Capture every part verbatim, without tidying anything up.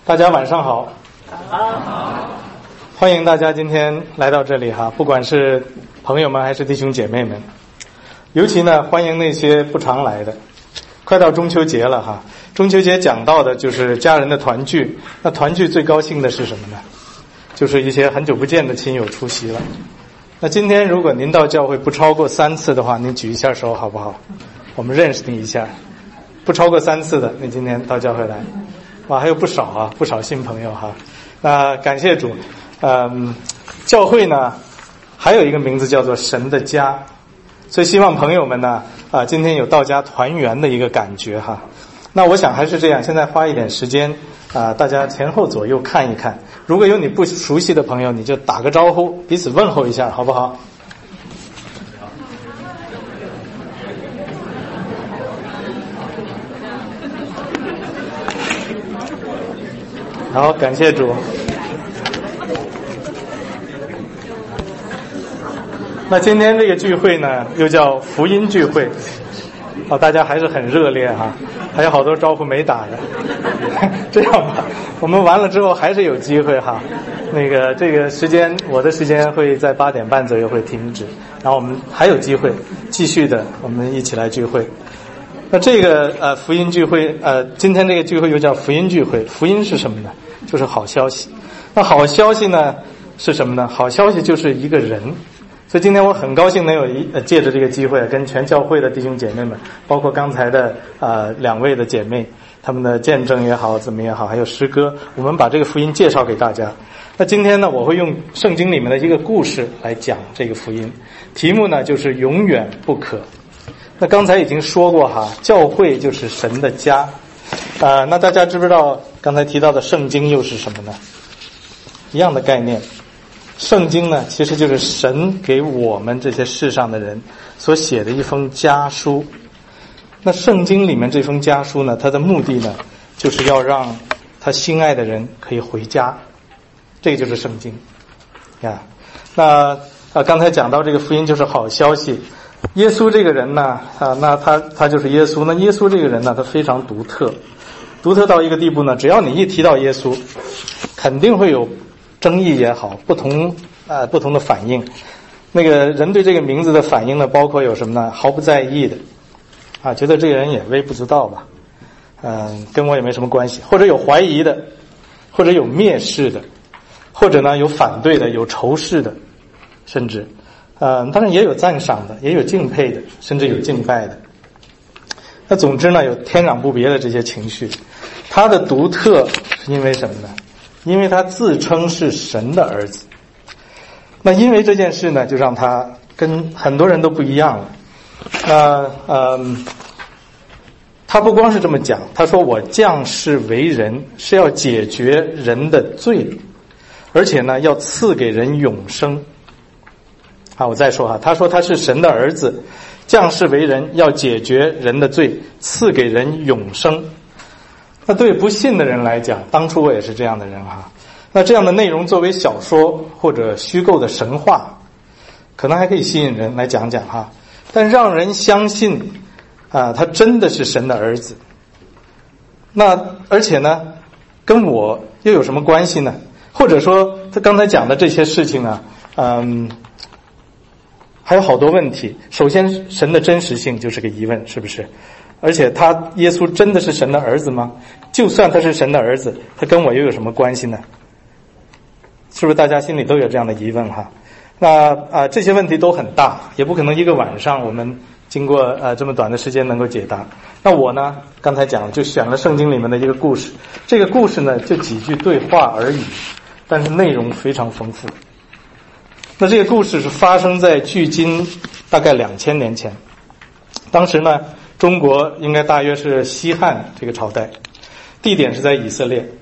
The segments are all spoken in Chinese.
大家晚上好。好，欢迎大家今天来到这里哈，不管是朋友们还是弟兄姐妹们，尤其呢欢迎那些不常来的。快到中秋节了哈，中秋节讲到的就是家人的团聚，那团聚最高兴的是什么呢？就是一些很久不见的亲友出席了。那今天如果您到教会不超过三次的话，您举一下手好不好？我们认识你一下。不超过三次的，你今天到教会来。哇，还有不少啊，不少新朋友哈。那感谢主，嗯，教会呢还有一个名字叫做神的家，所以希望朋友们呢啊，今天有到家团圆的一个感觉哈。那我想还是这样，现在花一点时间啊，大家前后左右看一看，如果有你不熟悉的朋友，你就打个招呼，彼此问候一下，好不好？好，感谢主。那今天这个聚会呢，又叫福音聚会，哦，大家还是很热烈哈，还有好多招呼没打的。这样吧，我们完了之后还是有机会哈。那个这个时间，我的时间会在八点半左右会停止，然后我们还有机会继续的，我们一起来聚会。那这个呃福音聚会呃，今天这个聚会又叫福音聚会。福音是什么呢？就是好消息。那好消息呢是什么呢？好消息就是一个人。所以今天我很高兴能有一呃借着这个机会，跟全教会的弟兄姐妹们，包括刚才的呃两位的姐妹，他们的见证也好，怎么也好，还有诗歌，我们把这个福音介绍给大家。那今天呢，我会用圣经里面的一个故事来讲这个福音，题目呢就是永远不可。那刚才已经说过哈，教会就是神的家。呃，那大家知不知道刚才提到的圣经又是什么呢？一样的概念。圣经呢，其实就是神给我们这些世上的人所写的一封家书。那圣经里面这封家书呢，它的目的呢，就是要让他心爱的人可以回家。这个就是圣经呀。那啊，刚才讲到这个福音就是好消息。耶稣这个人呢，啊，那他他就是耶稣。那耶稣这个人呢，他非常独特，独特到一个地步呢，只要你一提到耶稣，肯定会有争议也好，不同啊不同的反应。那个人对这个名字的反应呢，包括有什么呢？毫不在意的，啊，觉得这个人也微不足道吧，嗯，跟我也没什么关系，或者有怀疑的，或者有蔑视的，或者呢有反对的，有仇视的，甚至。呃，当然也有赞赏的，也有敬佩的，甚至有敬拜的。那总之呢，有天壤不别的这些情绪。他的独特是因为什么呢？因为他自称是神的儿子。那因为这件事呢，就让他跟很多人都不一样了。那呃，他不光是这么讲，他说我降世为人是要解决人的罪，而且呢要赐给人永生。啊，我再说哈，他说他是神的儿子，降世为人，要解决人的罪，赐给人永生。那对不信的人来讲，当初我也是这样的人哈。那这样的内容作为小说或者虚构的神话，可能还可以吸引人来讲讲哈。但让人相信啊，他真的是神的儿子。那而且呢，跟我又有什么关系呢？或者说他刚才讲的这些事情啊，嗯。还有好多问题。首先，神的真实性就是个疑问，是不是？而且他耶稣真的是神的儿子吗？就算他是神的儿子，他跟我又有什么关系呢？是不是大家心里都有这样的疑问哈？那啊，这些问题都很大，也不可能一个晚上我们经过呃这么短的时间能够解答。那我呢，刚才讲就选了圣经里面的一个故事，这个故事呢就几句对话而已，但是内容非常丰富。那这个故事是发生在距今大概两千年前，当时呢，中国应该大约是西汉这个朝代，地点是在以色列。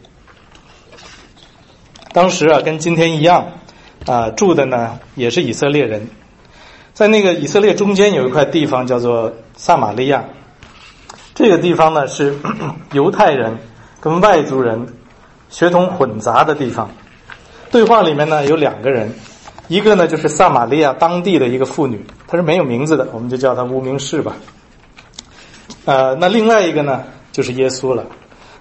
当时啊，跟今天一样，啊住的呢也是以色列人，在那个以色列中间有一块地方叫做撒玛利亚，这个地方呢是咳咳犹太人跟外族人血统混杂的地方。对话里面呢有两个人。一个呢就是撒玛利亚当地的一个妇女，她是没有名字的，我们就叫她无名氏吧。呃，那另外一个呢就是耶稣了。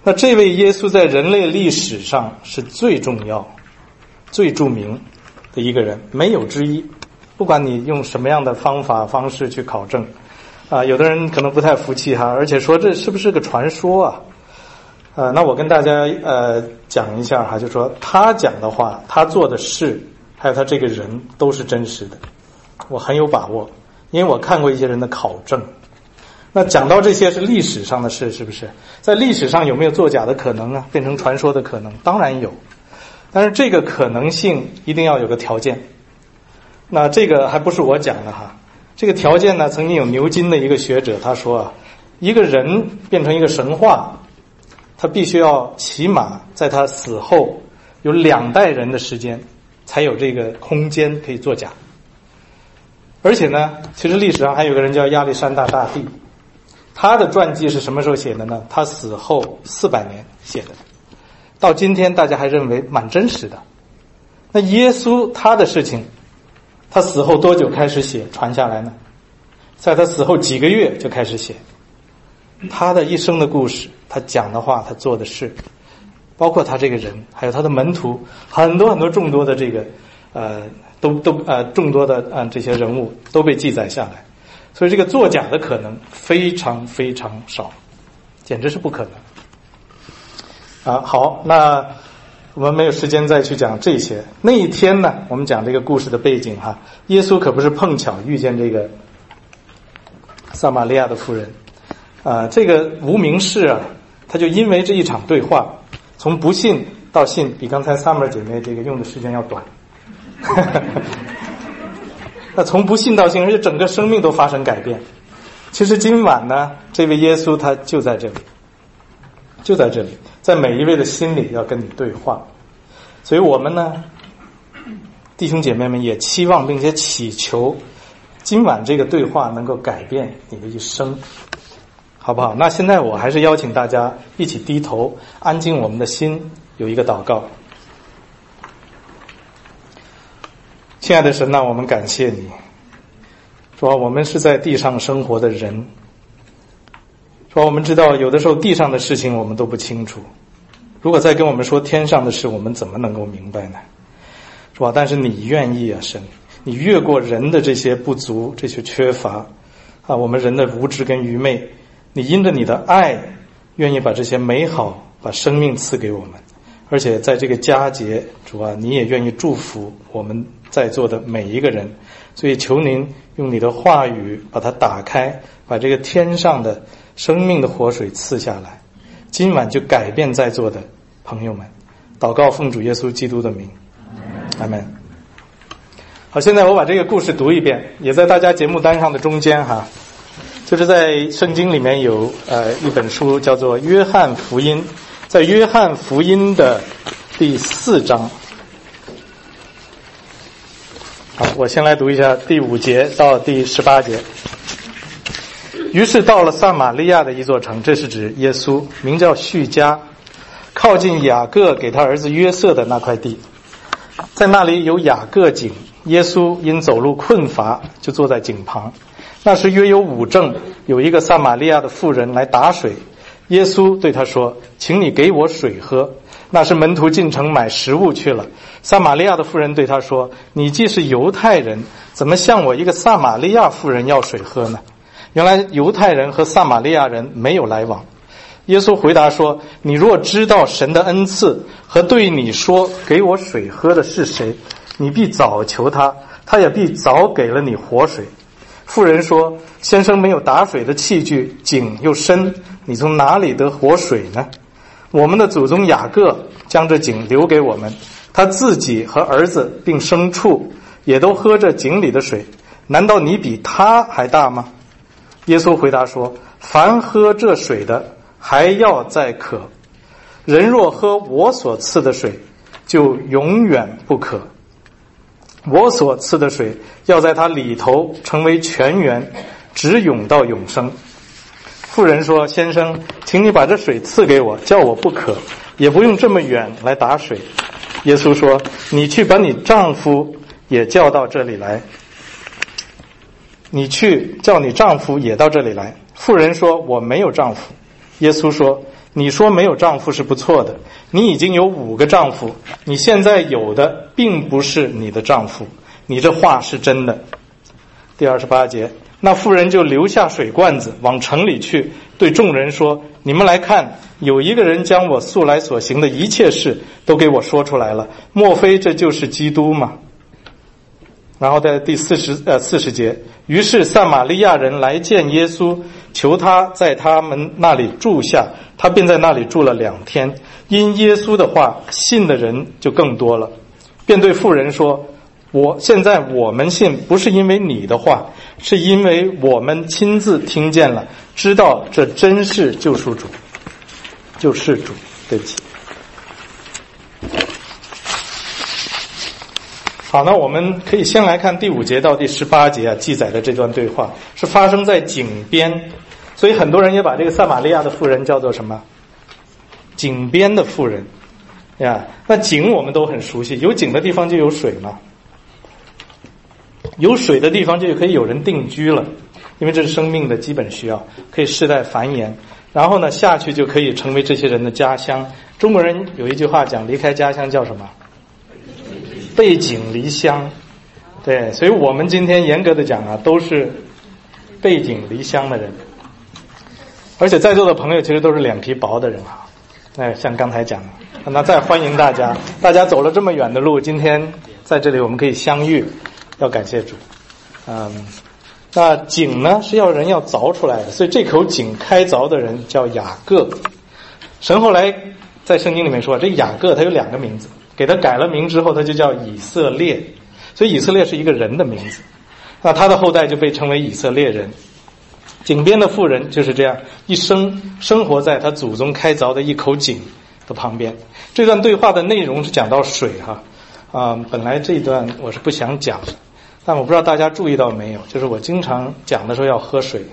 那这位耶稣在人类历史上是最重要、最著名的一个人，没有之一。不管你用什么样的方法方式去考证，啊，有的人可能不太服气哈，而且说这是不是个传说啊？呃，那我跟大家呃讲一下哈，就说他讲的话，他做的事，还有他这个人都是真实的，我很有把握，因为我看过一些人的考证。那讲到这些是历史上的事，是不是？在历史上有没有作假的可能啊？变成传说的可能？当然有，但是这个可能性一定要有个条件。那这个还不是我讲的哈，这个条件呢，曾经有牛津的一个学者他说啊，一个人变成一个神话，他必须要起码在他死后有两代人的时间，才有这个空间可以作假。而且呢，其实历史上还有个人叫亚历山大大帝，他的传记是什么时候写的呢？他死后四百年写的，到今天大家还认为蛮真实的。那耶稣他的事情，他死后多久开始写传下来呢？在他死后几个月就开始写。他的一生的故事，他讲的话，他做的事，包括他这个人，还有他的门徒，很多很多众多的这个呃都都呃众多的呃这些人物都被记载下来。所以这个作假的可能非常非常少，简直是不可能啊。好，那我们没有时间再去讲这些。那一天呢，我们讲这个故事的背景哈，耶稣可不是碰巧遇见这个撒玛利亚的妇人啊，这个无名氏啊，他就因为这一场对话，从不信到信，比刚才 Summer 姐妹这个用的时间要短。那从不信到信，而且整个生命都发生改变。其实今晚呢，这位耶稣他就在这里，就在这里，在每一位的心里要跟你对话。所以我们呢，弟兄姐妹们也期望并且祈求今晚这个对话能够改变你的一生，好不好？那现在我还是邀请大家一起低头，安静我们的心，有一个祷告。亲爱的神啊，我们感谢你，说我们是在地上生活的人，说我们知道有的时候地上的事情我们都不清楚，如果再跟我们说天上的事，我们怎么能够明白呢？是吧？但是你愿意啊，神，你越过人的这些不足，这些缺乏啊，我们人的无知跟愚昧，你因着你的爱，愿意把这些美好，把生命赐给我们。而且在这个佳节，主啊，你也愿意祝福我们在座的每一个人，所以求您用你的话语把它打开，把这个天上的生命的活水赐下来，今晚就改变在座的朋友们。祷告奉主耶稣基督的名，阿们。好，现在我把这个故事读一遍，也在大家节目单上的中间哈，就是在圣经里面有呃一本书叫做《约翰福音》。在约翰福音的第四章，好，我先来读一下第五节到第十八节。于是到了撒玛利亚的一座城，这是指耶稣，名叫叙加，靠近雅各给他儿子约瑟的那块地，在那里有雅各井，耶稣因走路困乏，就坐在井旁。那时约有午正，有一个撒玛利亚的妇人来打水，耶稣对他说，请你给我水喝。那时门徒进城买食物去了，撒玛利亚的妇人对他说，你既是犹太人，怎么向我一个撒玛利亚妇人要水喝呢？原来犹太人和撒玛利亚人没有来往。耶稣回答说，你若知道神的恩赐和对你说给我水喝的是谁，你必早求他，他也必早给了你活水。妇人说，先生没有打水的器具，井又深，你从哪里得活水呢？我们的祖宗雅各将这井留给我们，他自己和儿子并牲畜也都喝这井里的水，难道你比他还大吗？耶稣回答说，凡喝这水的还要再渴，人若喝我所赐的水，就永远不渴。我所赐的水要在它里头成为泉源，直涌到永生。妇人说，先生，请你把这水赐给我，叫我不渴，也不用这么远来打水。耶稣说，你去把你丈夫也叫到这里来。你去叫你丈夫也到这里来。妇人说，我没有丈夫。耶稣说， 你说没有丈夫是不错的，你已经有五个丈夫，你现在有的并不是你的丈夫，你这话是真的。第二十八节，那妇人就留下水罐子，往城里去，对众人说，你们来看，有一个人将我素来所行的一切事都给我说出来了，莫非这就是基督吗？然后在第四十呃四十节，于是撒玛利亚人来见耶稣，求他在他们那里住下，他便在那里住了两天。因耶稣的话，信的人就更多了，便对妇人说，我现在我们信不是因为你的话，是因为我们亲自听见了，知道这真是救赎主，救世主。对不起。好，那我们可以先来看第五节到第十八节啊，记载的这段对话是发生在井边，所以很多人也把这个撒玛利亚的妇人叫做什么？井边的妇人呀。那井我们都很熟悉，有井的地方就有水嘛，有水的地方就可以有人定居了，因为这是生命的基本需要，可以世代繁衍，然后呢下去就可以成为这些人的家乡。中国人有一句话讲，离开家乡叫什么？背井离乡。对，所以我们今天严格的讲啊，都是背井离乡的人，而且在座的朋友其实都是脸皮薄的人啊。哎，像刚才讲的，那再欢迎大家，大家走了这么远的路，今天在这里我们可以相遇，要感谢主。嗯，那井呢是要人要凿出来的，所以这口井开凿的人叫雅各。神后来在圣经里面说，这雅各他有两个名字，给他改了名之后，他就叫以色列，所以以色列是一个人的名字，那他的后代就被称为以色列人。井边的妇人就是这样一生生活在他祖宗开凿的一口井的旁边。这段对话的内容是讲到水哈，啊、呃，本来这一段我是不想讲的，但我不知道大家注意到没有，就是我经常讲的时候要喝水，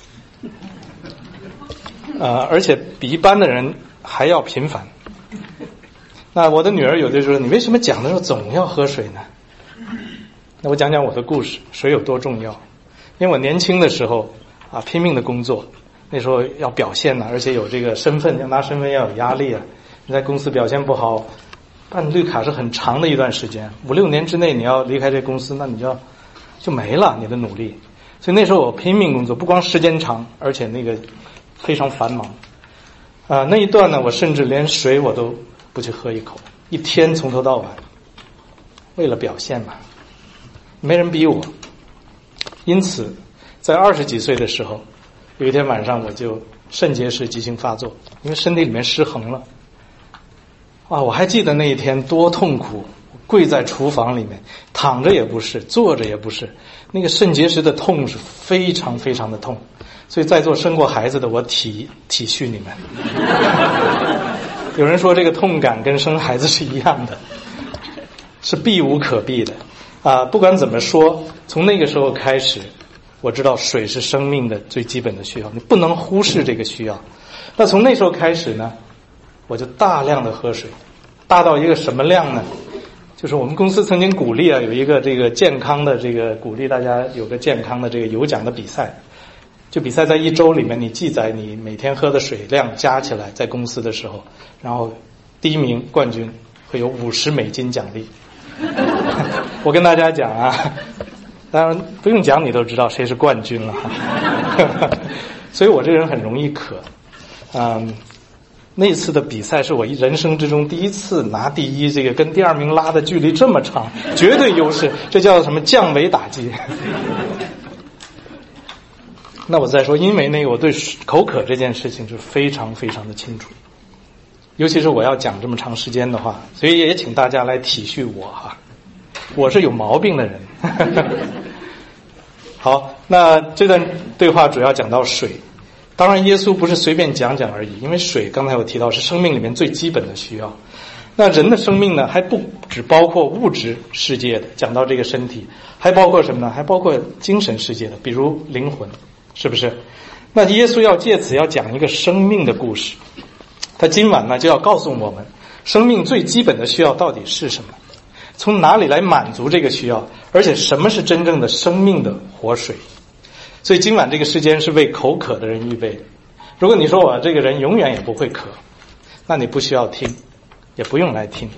呃，而且比一般的人还要频繁。那我的女儿有的时候，你为什么讲的时候总要喝水呢？那我讲讲我的故事，水有多重要。因为我年轻的时候啊，拼命的工作，那时候要表现呢，而且有这个身份，要拿身份要有压力啊。你在公司表现不好，办绿卡是很长的一段时间，五六年之内你要离开这公司，那你就要就没了你的努力。所以那时候我拼命工作，不光时间长，而且那个非常繁忙啊、呃。那一段呢，我甚至连水我都不去喝一口，一天从头到晚，为了表现嘛，没人逼我。因此在二十几岁的时候，有一天晚上我就肾结石急性发作，因为身体里面失衡了啊！我还记得那一天多痛苦，跪在厨房里面，躺着也不是，坐着也不是，那个肾结石的痛是非常非常的痛，所以在座生过孩子的我体体恤你们。有人说这个痛感跟生孩子是一样的，是避无可避的啊！不管怎么说，从那个时候开始，我知道水是生命的最基本的需要，你不能忽视这个需要。那从那时候开始呢，我就大量的喝水，大到一个什么量呢？就是我们公司曾经鼓励啊，有一个这个健康的这个鼓励大家有个健康的这个有奖的比赛，就比赛在一周里面你记载你每天喝的水量加起来，在公司的时候，然后第一名冠军会有五十美金奖励。我跟大家讲啊，当然不用讲你都知道谁是冠军了。所以我这个人很容易渴。嗯，那次的比赛是我人生之中第一次拿第一，这个跟第二名拉的距离这么长，绝对优势，这叫什么降维打击。那我再说，因为那个我对口渴这件事情是非常非常的清楚，尤其是我要讲这么长时间的话，所以也请大家来体恤我哈，我是有毛病的人。好，那这段对话主要讲到水，当然耶稣不是随便讲讲而已，因为水刚才我提到是生命里面最基本的需要。那人的生命呢，还不只包括物质世界的，讲到这个身体，还包括什么呢？还包括精神世界的，比如灵魂，是不是？那耶稣要借此要讲一个生命的故事，他今晚呢就要告诉我们，生命最基本的需要到底是什么，从哪里来满足这个需要，而且什么是真正的生命的活水。所以今晚这个时间是为口渴的人预备的， 如果你说我这个人永远也不会渴，那你不需要听，也不用来听。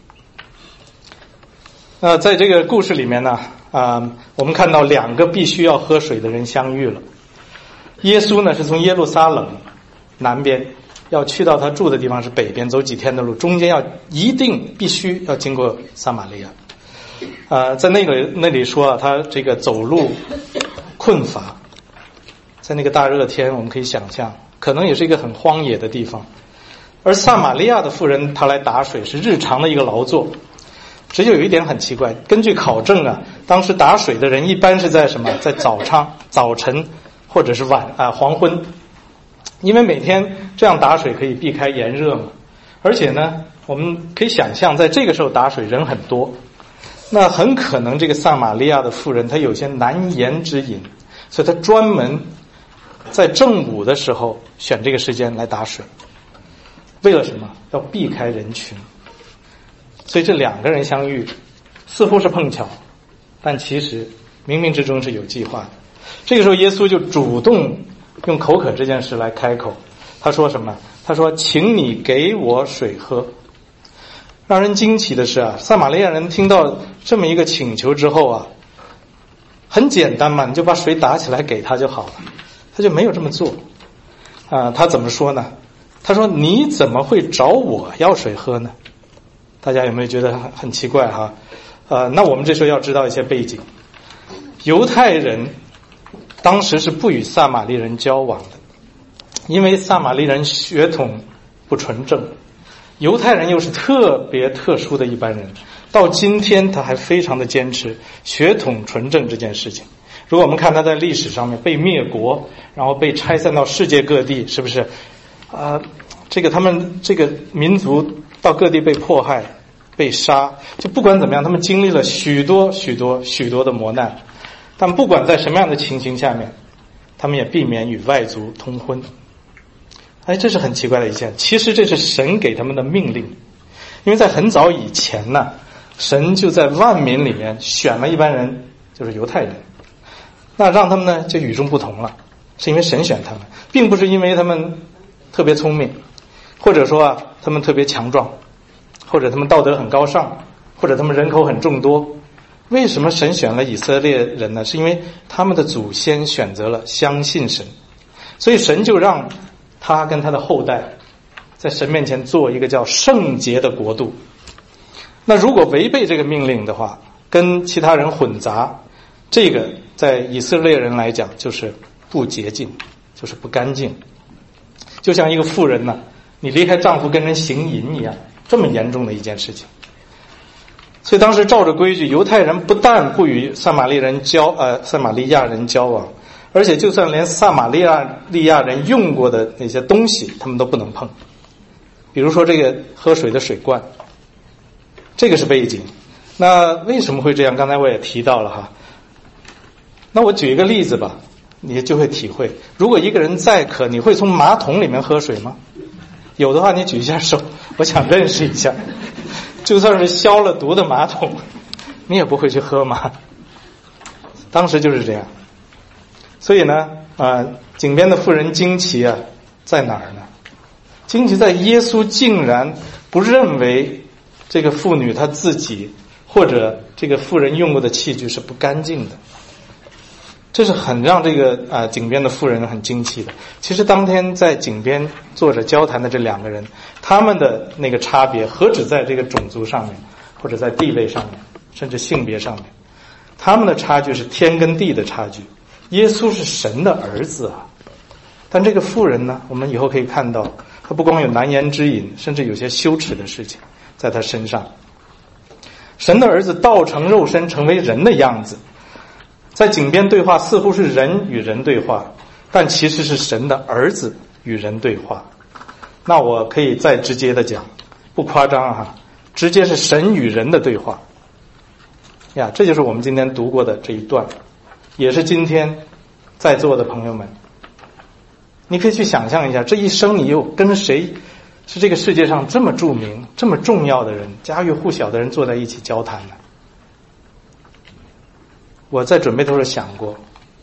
那在这个故事里面呢，啊、呃，我们看到两个必须要喝水的人相遇了。耶稣呢是从耶路撒冷南边要去到他住的地方是北边，走几天的路，中间要一定必须要经过撒玛利亚。呃，在那个那里说啊，他这个走路困乏，在那个大热天，我们可以想象，可能也是一个很荒野的地方。而撒玛利亚的妇人，她来打水是日常的一个劳作。只有一点很奇怪，根据考证啊，当时打水的人一般是在什么？在早上、早晨或者是晚啊黄昏，因为每天这样打水可以避开炎热嘛。而且呢，我们可以想象，在这个时候打水人很多。那很可能这个撒玛利亚的妇人她有些难言之隐，所以她专门在正午的时候选这个时间来打水，为了什么？要避开人群。所以这两个人相遇似乎是碰巧，但其实冥冥之中是有计划的。这个时候耶稣就主动用口渴这件事来开口，他说什么？他说请你给我水喝。让人惊奇的是啊，撒玛利亚人听到这么一个请求之后啊，很简单嘛，你就把水打起来给他就好了，他就没有这么做啊。他怎么说呢？他说你怎么会找我要水喝呢？大家有没有觉得很很奇怪哈？呃，那我们这时候要知道一些背景。犹太人当时是不与撒玛利人交往的，因为撒玛利人血统不纯正，犹太人又是特别特殊的一般人，到今天他还非常的坚持血统纯正这件事情。如果我们看他在历史上面被灭国，然后被拆散到世界各地，是不是啊、呃？这个他们这个民族到各地被迫害、被杀，就不管怎么样，他们经历了许多许多许多的磨难。但不管在什么样的情形下面，他们也避免与外族通婚。哎，这是很奇怪的一件。其实这是神给他们的命令，因为在很早以前呢，神就在万民里面选了一班人，就是犹太人。那让他们呢就与众不同了，是因为神选他们，并不是因为他们特别聪明，或者说啊他们特别强壮，或者他们道德很高尚，或者他们人口很众多。为什么神选了以色列人呢？是因为他们的祖先选择了相信神，所以神就让他跟他的后代在神面前做一个叫圣洁的国度。那如果违背这个命令的话，跟其他人混杂，这个在以色列人来讲就是不洁净，就是不干净。就像一个妇人呢，你离开丈夫跟人行淫一样，这么严重的一件事情。所以当时照着规矩，犹太人不但不与撒玛利人交呃撒玛利亚人交往，而且就算连撒玛利亚利亚人用过的那些东西他们都不能碰。比如说这个喝水的水罐，这个是背景。那为什么会这样？刚才我也提到了哈。那我举一个例子吧，你就会体会。如果一个人再渴，你会从马桶里面喝水吗？有的话你举一下手，我想认识一下。就算是消了毒的马桶，你也不会去喝嘛。当时就是这样。所以呢，啊、呃，井边的妇人惊奇啊，在哪儿呢？惊奇在耶稣竟然不认为这个妇女她自己或者这个妇人用过的器具是不干净的。这是很让这个啊、呃、井边的妇人很惊奇的。其实当天在井边坐着交谈的这两个人，他们的那个差别何止在这个种族上面，或者在地位上面，甚至性别上面，他们的差距是天跟地的差距。耶稣是神的儿子啊，但这个妇人呢，我们以后可以看到，她不光有难言之隐，甚至有些羞耻的事情在她身上。神的儿子道成肉身，成为人的样子。在井边对话似乎是人与人对话，但其实是神的儿子与人对话。那我可以再直接的讲，不夸张哈、啊，直接是神与人的对话呀。这就是我们今天读过的这一段，也是今天在座的朋友们，你可以去想象一下，这一生你又跟谁是这个世界上这么著名这么重要的人，家喻户晓的人坐在一起交谈呢？我在准备的时候想过，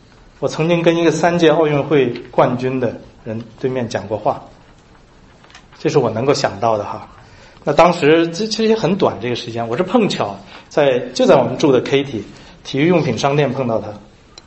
我曾经跟一个三届奥运会冠军的人对面讲过话，这是我能够想到的哈。那当时这其实很短这个时间，我是碰巧在就在我们住的 K T 体育用品商店碰到他。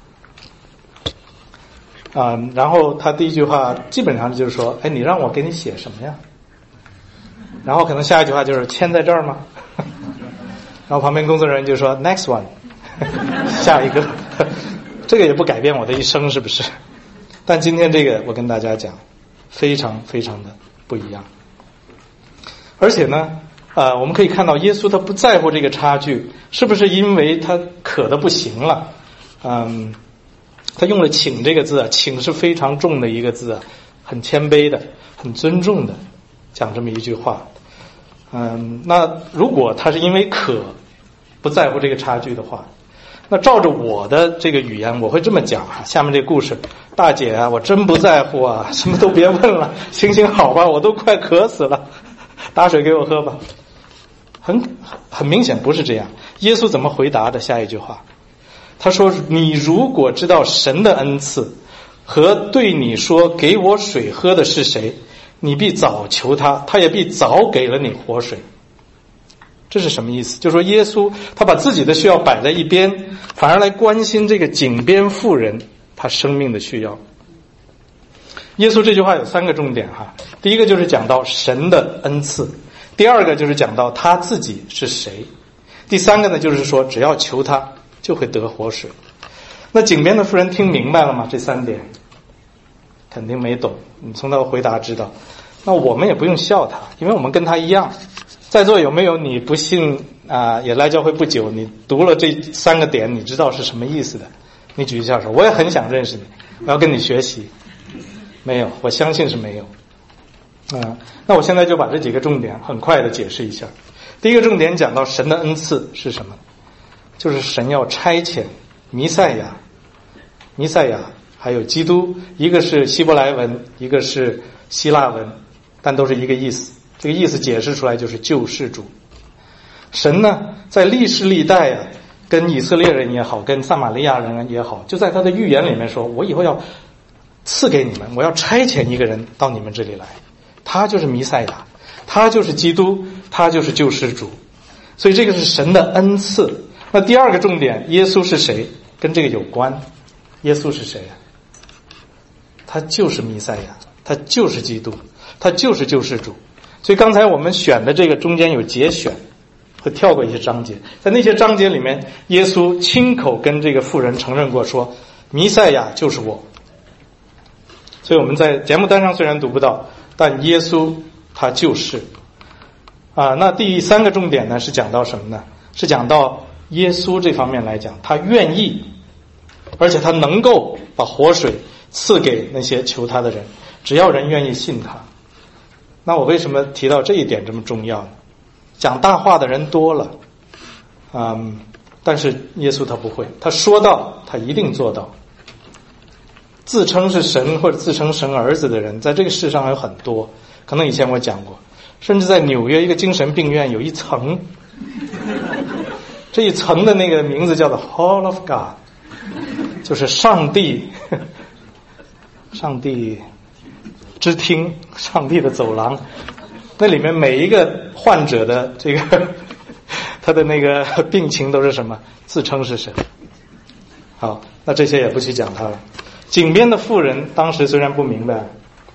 啊、嗯，然后他第一句话基本上就是说：“哎，你让我给你写什么呀？”然后可能下一句话就是“签在这儿吗？”然后旁边工作人员就说 ：“Next one， 下一个。”这个也不改变我的一生，是不是？但今天这个我跟大家讲，非常非常的不一样。而且呢，呃，我们可以看到耶稣他不在乎这个差距，是不是因为他渴得不行了？嗯。他用了请这个字啊，请是非常重的一个字啊，很谦卑的，很尊重的讲这么一句话。嗯，那如果他是因为渴不在乎这个差距的话，那照着我的这个语言我会这么讲啊，下面这个故事，大姐啊，我真不在乎啊，什么都别问了，行行好吧，我都快渴死了，打水给我喝吧。很很明显不是这样。耶稣怎么回答的？下一句话他说，你如果知道神的恩赐和对你说给我水喝的是谁，你必早求他，他也必早给了你活水。这是什么意思？就是说耶稣他把自己的需要摆在一边，反而来关心这个井边妇人他生命的需要。耶稣这句话有三个重点哈，第一个就是讲到神的恩赐，第二个就是讲到他自己是谁，第三个呢就是说只要求他就会得活水。那井边的妇人听明白了吗？这三点肯定没懂，你从他的回答知道。那我们也不用笑他，因为我们跟他一样。在座有没有你不信啊、呃，也来教会不久，你读了这三个点，你知道是什么意思的？你举一下手，我也很想认识你，我要跟你学习。没有，我相信是没有。啊、呃，那我现在就把这几个重点很快的解释一下。第一个重点讲到神的恩赐是什么？就是神要差遣弥赛亚，弥赛亚还有基督，一个是希伯来文，一个是希腊文，但都是一个意思。这个意思解释出来就是救世主。神呢，在历世历代啊，跟以色列人也好，跟撒玛利亚人也好，就在他的预言里面说，我以后要赐给你们，我要差遣一个人到你们这里来，他就是弥赛亚，他就是基督，他就是救世主。所以这个是神的恩赐。那第二个重点，耶稣是谁？跟这个有关。耶稣是谁啊？他就是弥赛亚，他就是基督，他就是救世主。所以刚才我们选的这个中间有节选，会跳过一些章节，在那些章节里面，耶稣亲口跟这个妇人承认过说，弥赛亚就是我。所以我们在节目单上虽然读不到，但耶稣他就是啊。那第三个重点呢，是讲到什么呢？是讲到耶稣这方面来讲，他愿意，而且他能够把活水赐给那些求他的人，只要人愿意信他。那我为什么提到这一点这么重要呢？讲大话的人多了，嗯，但是耶稣他不会，他说到他一定做到。自称是神或者自称神儿子的人，在这个世上有很多，可能以前我讲过，甚至在纽约一个精神病院有一层，这一层的那个名字叫做 Hall of God， 就是上帝，上帝之厅，上帝的走廊。那里面每一个患者的这个他的那个病情都是什么？自称是神。好，那这些也不去讲他了。井边的妇人当时虽然不明白，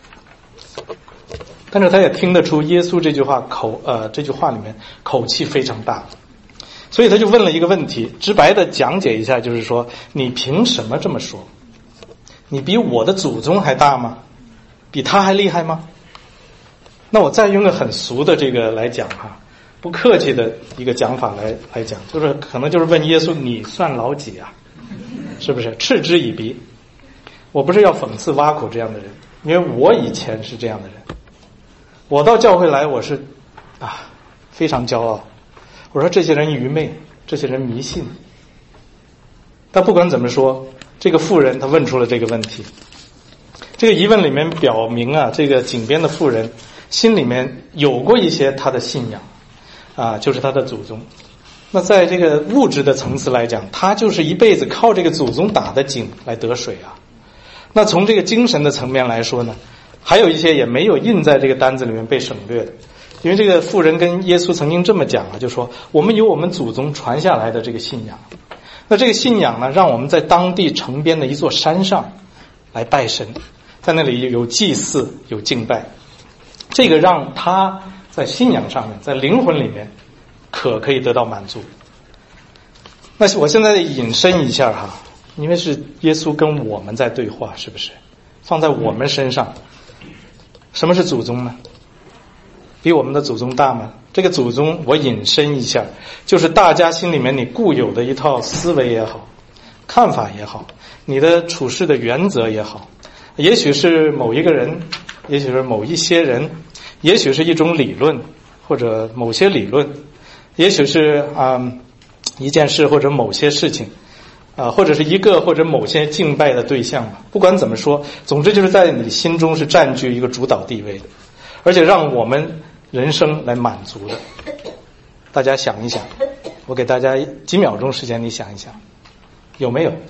但是他也听得出耶稣这句话口呃这句话里面口气非常大，所以他就问了一个问题，直白的讲解一下，就是说你凭什么这么说？你比我的祖宗还大吗？比他还厉害吗？那我再用个很俗的这个来讲哈，不客气的一个讲法来来讲，就是可能就是问耶稣，你算老几啊？是不是嗤之以鼻？我不是要讽刺挖苦这样的人，因为我以前是这样的人。我到教会来，我是啊非常骄傲，我说这些人愚昧，这些人迷信。但不管怎么说，这个妇人她问出了这个问题，这个疑问里面表明啊，这个井边的妇人心里面有过一些她的信仰啊，就是她的祖宗。 那在这个物质的层次来讲，他就是一辈子靠这个祖宗打的井来得水啊。那从这个精神的层面来说呢，还有一些也没有印在这个单子里面被省略的。因为这个妇人跟耶稣曾经这么讲了，就说我们有我们祖宗传下来的这个信仰，那这个信仰呢，让我们在当地城边的一座山上来拜神，在那里有祭祀有敬拜，这个让他在信仰上面在灵魂里面可可以得到满足。那我现在引申一下哈，因为是耶稣跟我们在对话，是不是放在我们身上，什么是祖宗呢？比我们的祖宗大吗？这个祖宗我引申一下，就是大家心里面你固有的一套思维也好，看法也好，你的处事的原则也好，也许是某一个人，也许是某一些人，也许是一种理论或者某些理论，也许是啊、嗯、一件事或者某些事情啊、呃，或者是一个或者某些敬拜的对象吧。不管怎么说，总之就是在你心中是占据一个主导地位的，而且让我们人生来满足的。大家想一想，我给大家几秒钟时间，你想一想，有没有？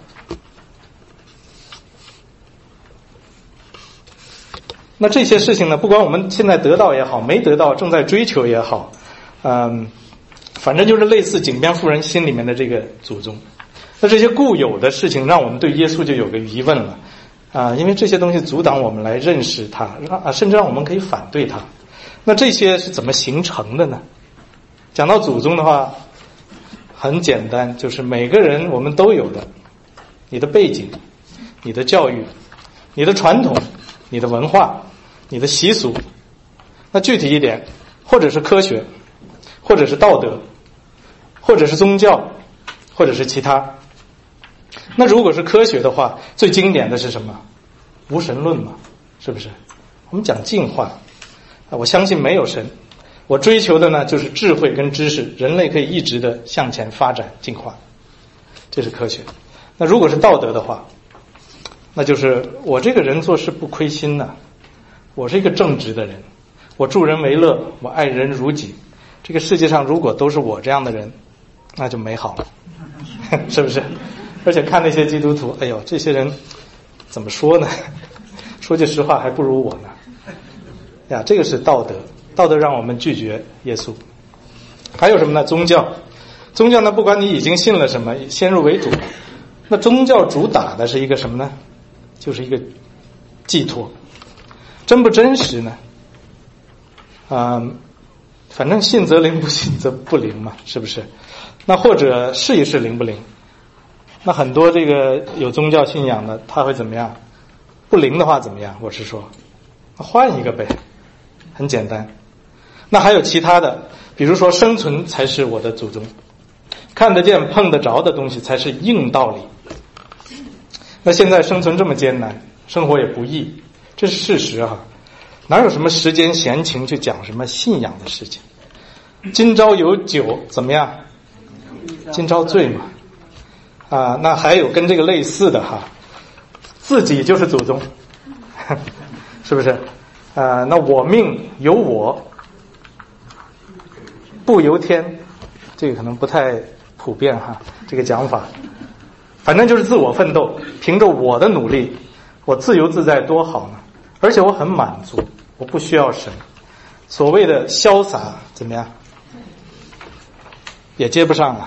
那这些事情呢，不管我们现在得到也好，没得到，正在追求也好，嗯，反正就是类似井边妇人心里面的这个祖宗。那这些固有的事情，让我们对耶稣就有个疑问了啊，因为这些东西阻挡我们来认识他，啊，甚至让我们可以反对他。那这些是怎么形成的呢？讲到祖宗的话，很简单，就是每个人我们都有的，你的背景、你的教育、你的传统、你的文化、你的习俗。那具体一点，或者是科学，或者是道德，或者是宗教，或者是其他。那如果是科学的话，最经典的是什么？无神论嘛，是不是？我们讲进化，我相信没有神，我追求的呢就是智慧跟知识，人类可以一直的向前发展进化，这是科学。那如果是道德的话，那就是我这个人做事不亏心呢、啊，我是一个正直的人，我助人为乐，我爱人如己。这个世界上如果都是我这样的人，那就美好了，是不是？而且看那些基督徒，哎呦，这些人怎么说呢？说句实话，还不如我呢。呀，这个是道德，道德让我们拒绝耶稣。还有什么呢？宗教，宗教呢，不管你已经信了什么，先入为主。那宗教主打的是一个什么呢？就是一个寄托，真不真实呢？啊、嗯，反正信则灵，不信则不灵嘛，是不是？那或者试一试灵不灵？那很多这个有宗教信仰的，他会怎么样？不灵的话怎么样？我是说，换一个呗，很简单。那还有其他的，比如说生存才是我的祖宗，看得见碰得着的东西才是硬道理。那现在生存这么艰难，生活也不易，这是事实啊，哪有什么时间闲情去讲什么信仰的事情？今朝有酒怎么样？今朝醉嘛。啊，那还有跟这个类似的哈，自己就是祖宗，是不是？啊，那我命由我，不由天，这个可能不太普遍哈，这个讲法。反正就是自我奋斗，凭着我的努力，我自由自在多好呢！而且我很满足，我不需要神。所谓的潇洒怎么样？也接不上啊。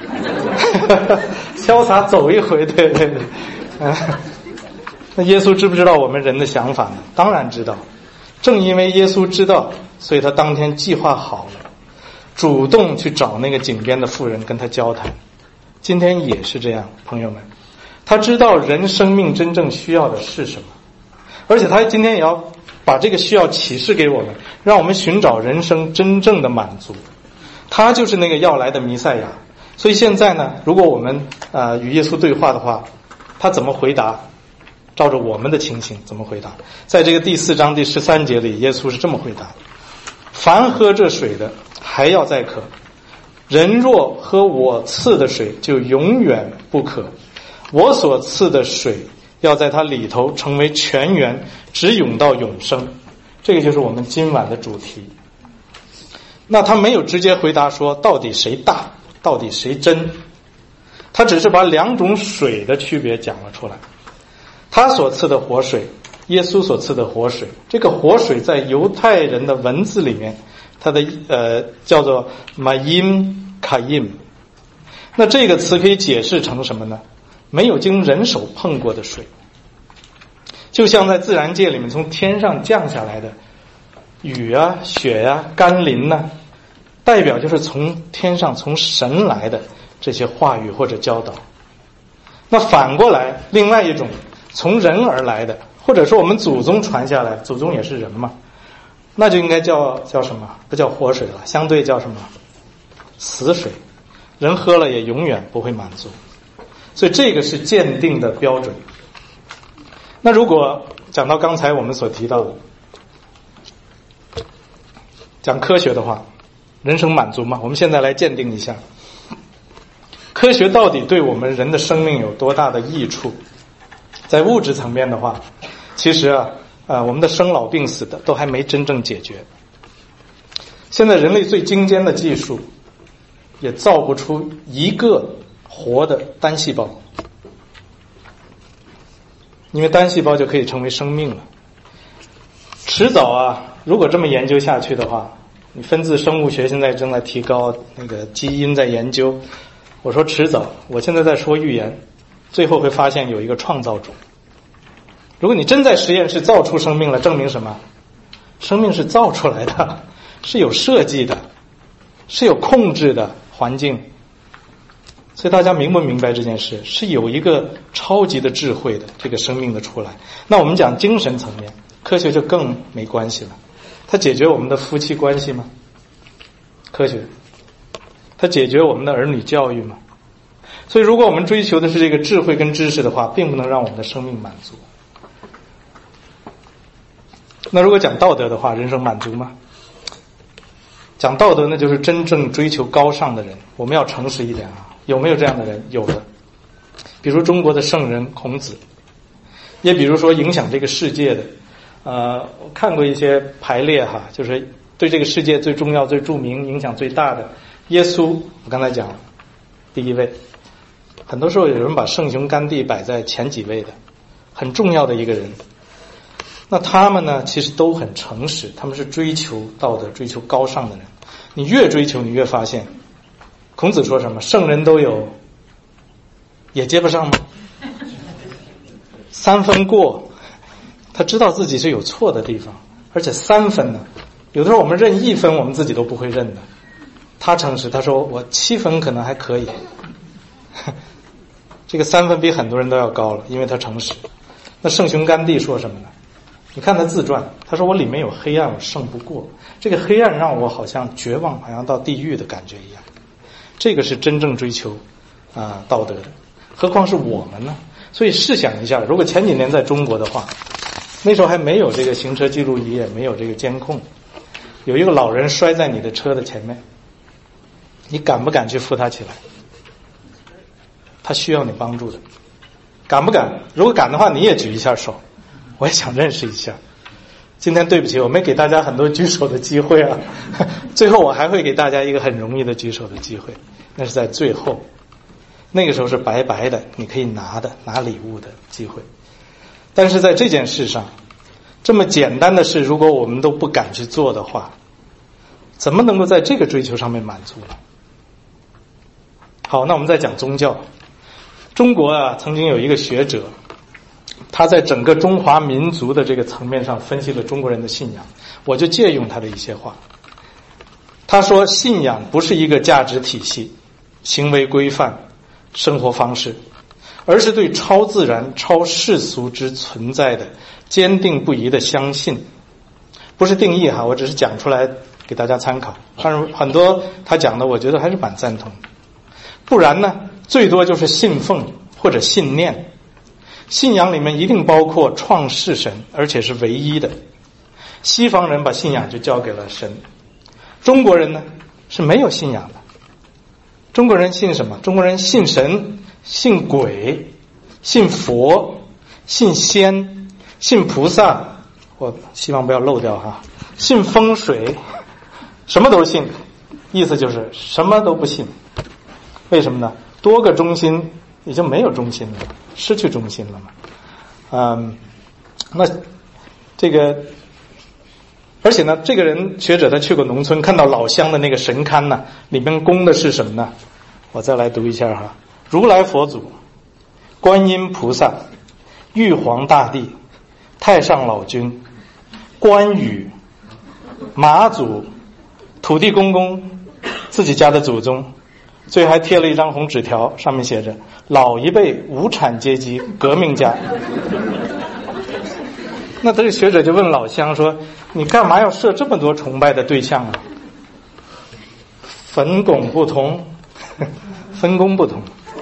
潇洒走一回，对对对。嗯，那耶稣知不知道我们人的想法呢？当然知道。正因为耶稣知道，所以他当天计划好了，主动去找那个井边的妇人跟他交谈。今天也是这样，朋友们，他知道人生命真正需要的是什么，而且他今天也要把这个需要启示给我们，让我们寻找人生真正的满足。他就是那个要来的弥赛亚。所以现在呢，如果我们呃与耶稣对话的话，他怎么回答？照着我们的情形怎么回答？在这个第四章第十三节里，耶稣是这么回答：凡喝这水的，还要再渴；人若喝我赐的水，就永远不渴。我所赐的水，要在它里头成为泉源，直涌到永生。这个就是我们今晚的主题。那他没有直接回答说到底谁大， 到底谁真？他只是把两种水的区别讲了出来。他所赐的活水，耶稣所赐的活水，这个活水在犹太人的文字里面，它的呃叫做 Mayim Kayim。那这个词可以解释成什么呢？没有经人手碰过的水，就像在自然界里面从天上降下来的雨啊、雪啊、甘霖呐、啊，代表就是从天上从神来的这些话语或者教导。那反过来，另外一种从人而来的，或者说我们祖宗传下来，祖宗也是人嘛，那就应该叫叫什么？不叫活水了，相对叫什么？死水。人喝了也永远不会满足。所以这个是鉴定的标准。那如果讲到刚才我们所提到的讲科学的话，人生满足吗？我们现在来鉴定一下，科学到底对我们人的生命有多大的益处？在物质层面的话，其实啊，呃，我们的生老病死的都还没真正解决。现在人类最精尖的技术也造不出一个活的单细胞，因为单细胞就可以成为生命了。迟早啊，如果这么研究下去的话，你分子生物学现在正在提高，那个基因在研究，我说迟早，我现在在说预言，最后会发现有一个创造主。如果你真在实验室造出生命了，证明什么？生命是造出来的，是有设计的，是有控制的环境。所以大家明不明白这件事？是有一个超级的智慧的这个生命的出来。那我们讲精神层面，科学就更没关系了。它解决我们的夫妻关系吗？科学。它解决我们的儿女教育吗？所以如果我们追求的是这个智慧跟知识的话，并不能让我们的生命满足。那如果讲道德的话，人生满足吗？讲道德，那就是真正追求高尚的人。我们要诚实一点啊，有没有这样的人？有的。比如中国的圣人孔子，也比如说影响这个世界的，呃，我看过一些排列哈，就是对这个世界最重要、最著名、影响最大的耶稣，我刚才讲了第一位。很多时候有人把圣雄甘地摆在前几位的，很重要的一个人。那他们呢，其实都很诚实，他们是追求道德、追求高尚的人。你越追求，你越发现，孔子说什么？圣人都有，也接不上吗？三分过，他知道自己是有错的地方，而且三分呢，有的时候我们认一分，我们自己都不会认的。他诚实，他说我七分可能还可以，这个三分比很多人都要高了，因为他诚实。那圣雄甘地说什么呢？你看他自传，他说我里面有黑暗，我胜不过。这个黑暗让我好像绝望，好像到地狱的感觉一样。这个是真正追求啊、呃、道德的，何况是我们呢？所以试想一下，如果前几年在中国的话，那时候还没有这个行车记录仪，也没有这个监控，有一个老人摔在你的车的前面，你敢不敢去扶他起来？他需要你帮助的，敢不敢？如果敢的话，你也举一下手。我也想认识一下。今天对不起，我没给大家很多举手的机会啊。最后我还会给大家一个很容易的举手的机会，那是在最后，那个时候是白白的，你可以拿的，拿礼物的机会。但是在这件事上，这么简单的事，如果我们都不敢去做的话，怎么能够在这个追求上面满足呢？好，那我们再讲宗教。中国啊，曾经有一个学者，他在整个中华民族的这个层面上分析了中国人的信仰，我就借用他的一些话。他说，信仰不是一个价值体系、行为规范、生活方式，而是对超自然、超世俗之存在的坚定不移的相信。不是定义哈，我只是讲出来给大家参考。但是很多他讲的，我觉得还是蛮赞同的。不然呢，最多就是信奉或者信念。信仰里面一定包括创世神，而且是唯一的。西方人把信仰就交给了神，中国人呢是没有信仰的。中国人信什么？中国人信神、信鬼、信佛、信仙、信菩萨，我希望不要漏掉哈，信风水，什么都信，意思就是什么都不信。 为什么呢？多个中心也就没有中心了，失去中心了嘛。嗯，那这个，而且呢，这个人学者他去过农村，看到老乡的那个神龛呢，里面供的是什么呢？我再来读一下哈：如来佛祖、观音菩萨、玉皇大帝、太上老君、关羽、马祖、土地公公、自己家的祖宗，最后还贴了一张红纸条，上面写着老一辈无产阶级革命家。那这个学者就问老乡说，你干嘛要设这么多崇拜的对象啊？分工不同，分工不同。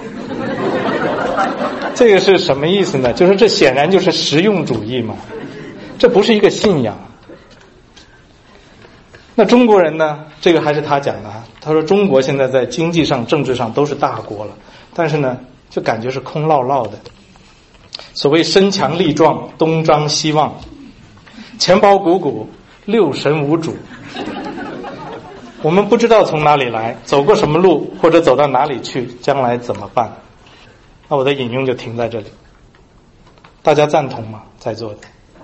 这个是什么意思呢？就是这显然就是实用主义嘛，这不是一个信仰。那中国人呢，这个还是他讲的，他说中国现在在经济上政治上都是大国了，但是呢就感觉是空落落的。所谓身强力壮，东张西望，钱包鼓鼓，六神无主。我们不知道从哪里来，走过什么路，或者走到哪里去，将来怎么办？那我的引用就停在这里。大家赞同吗？在座的？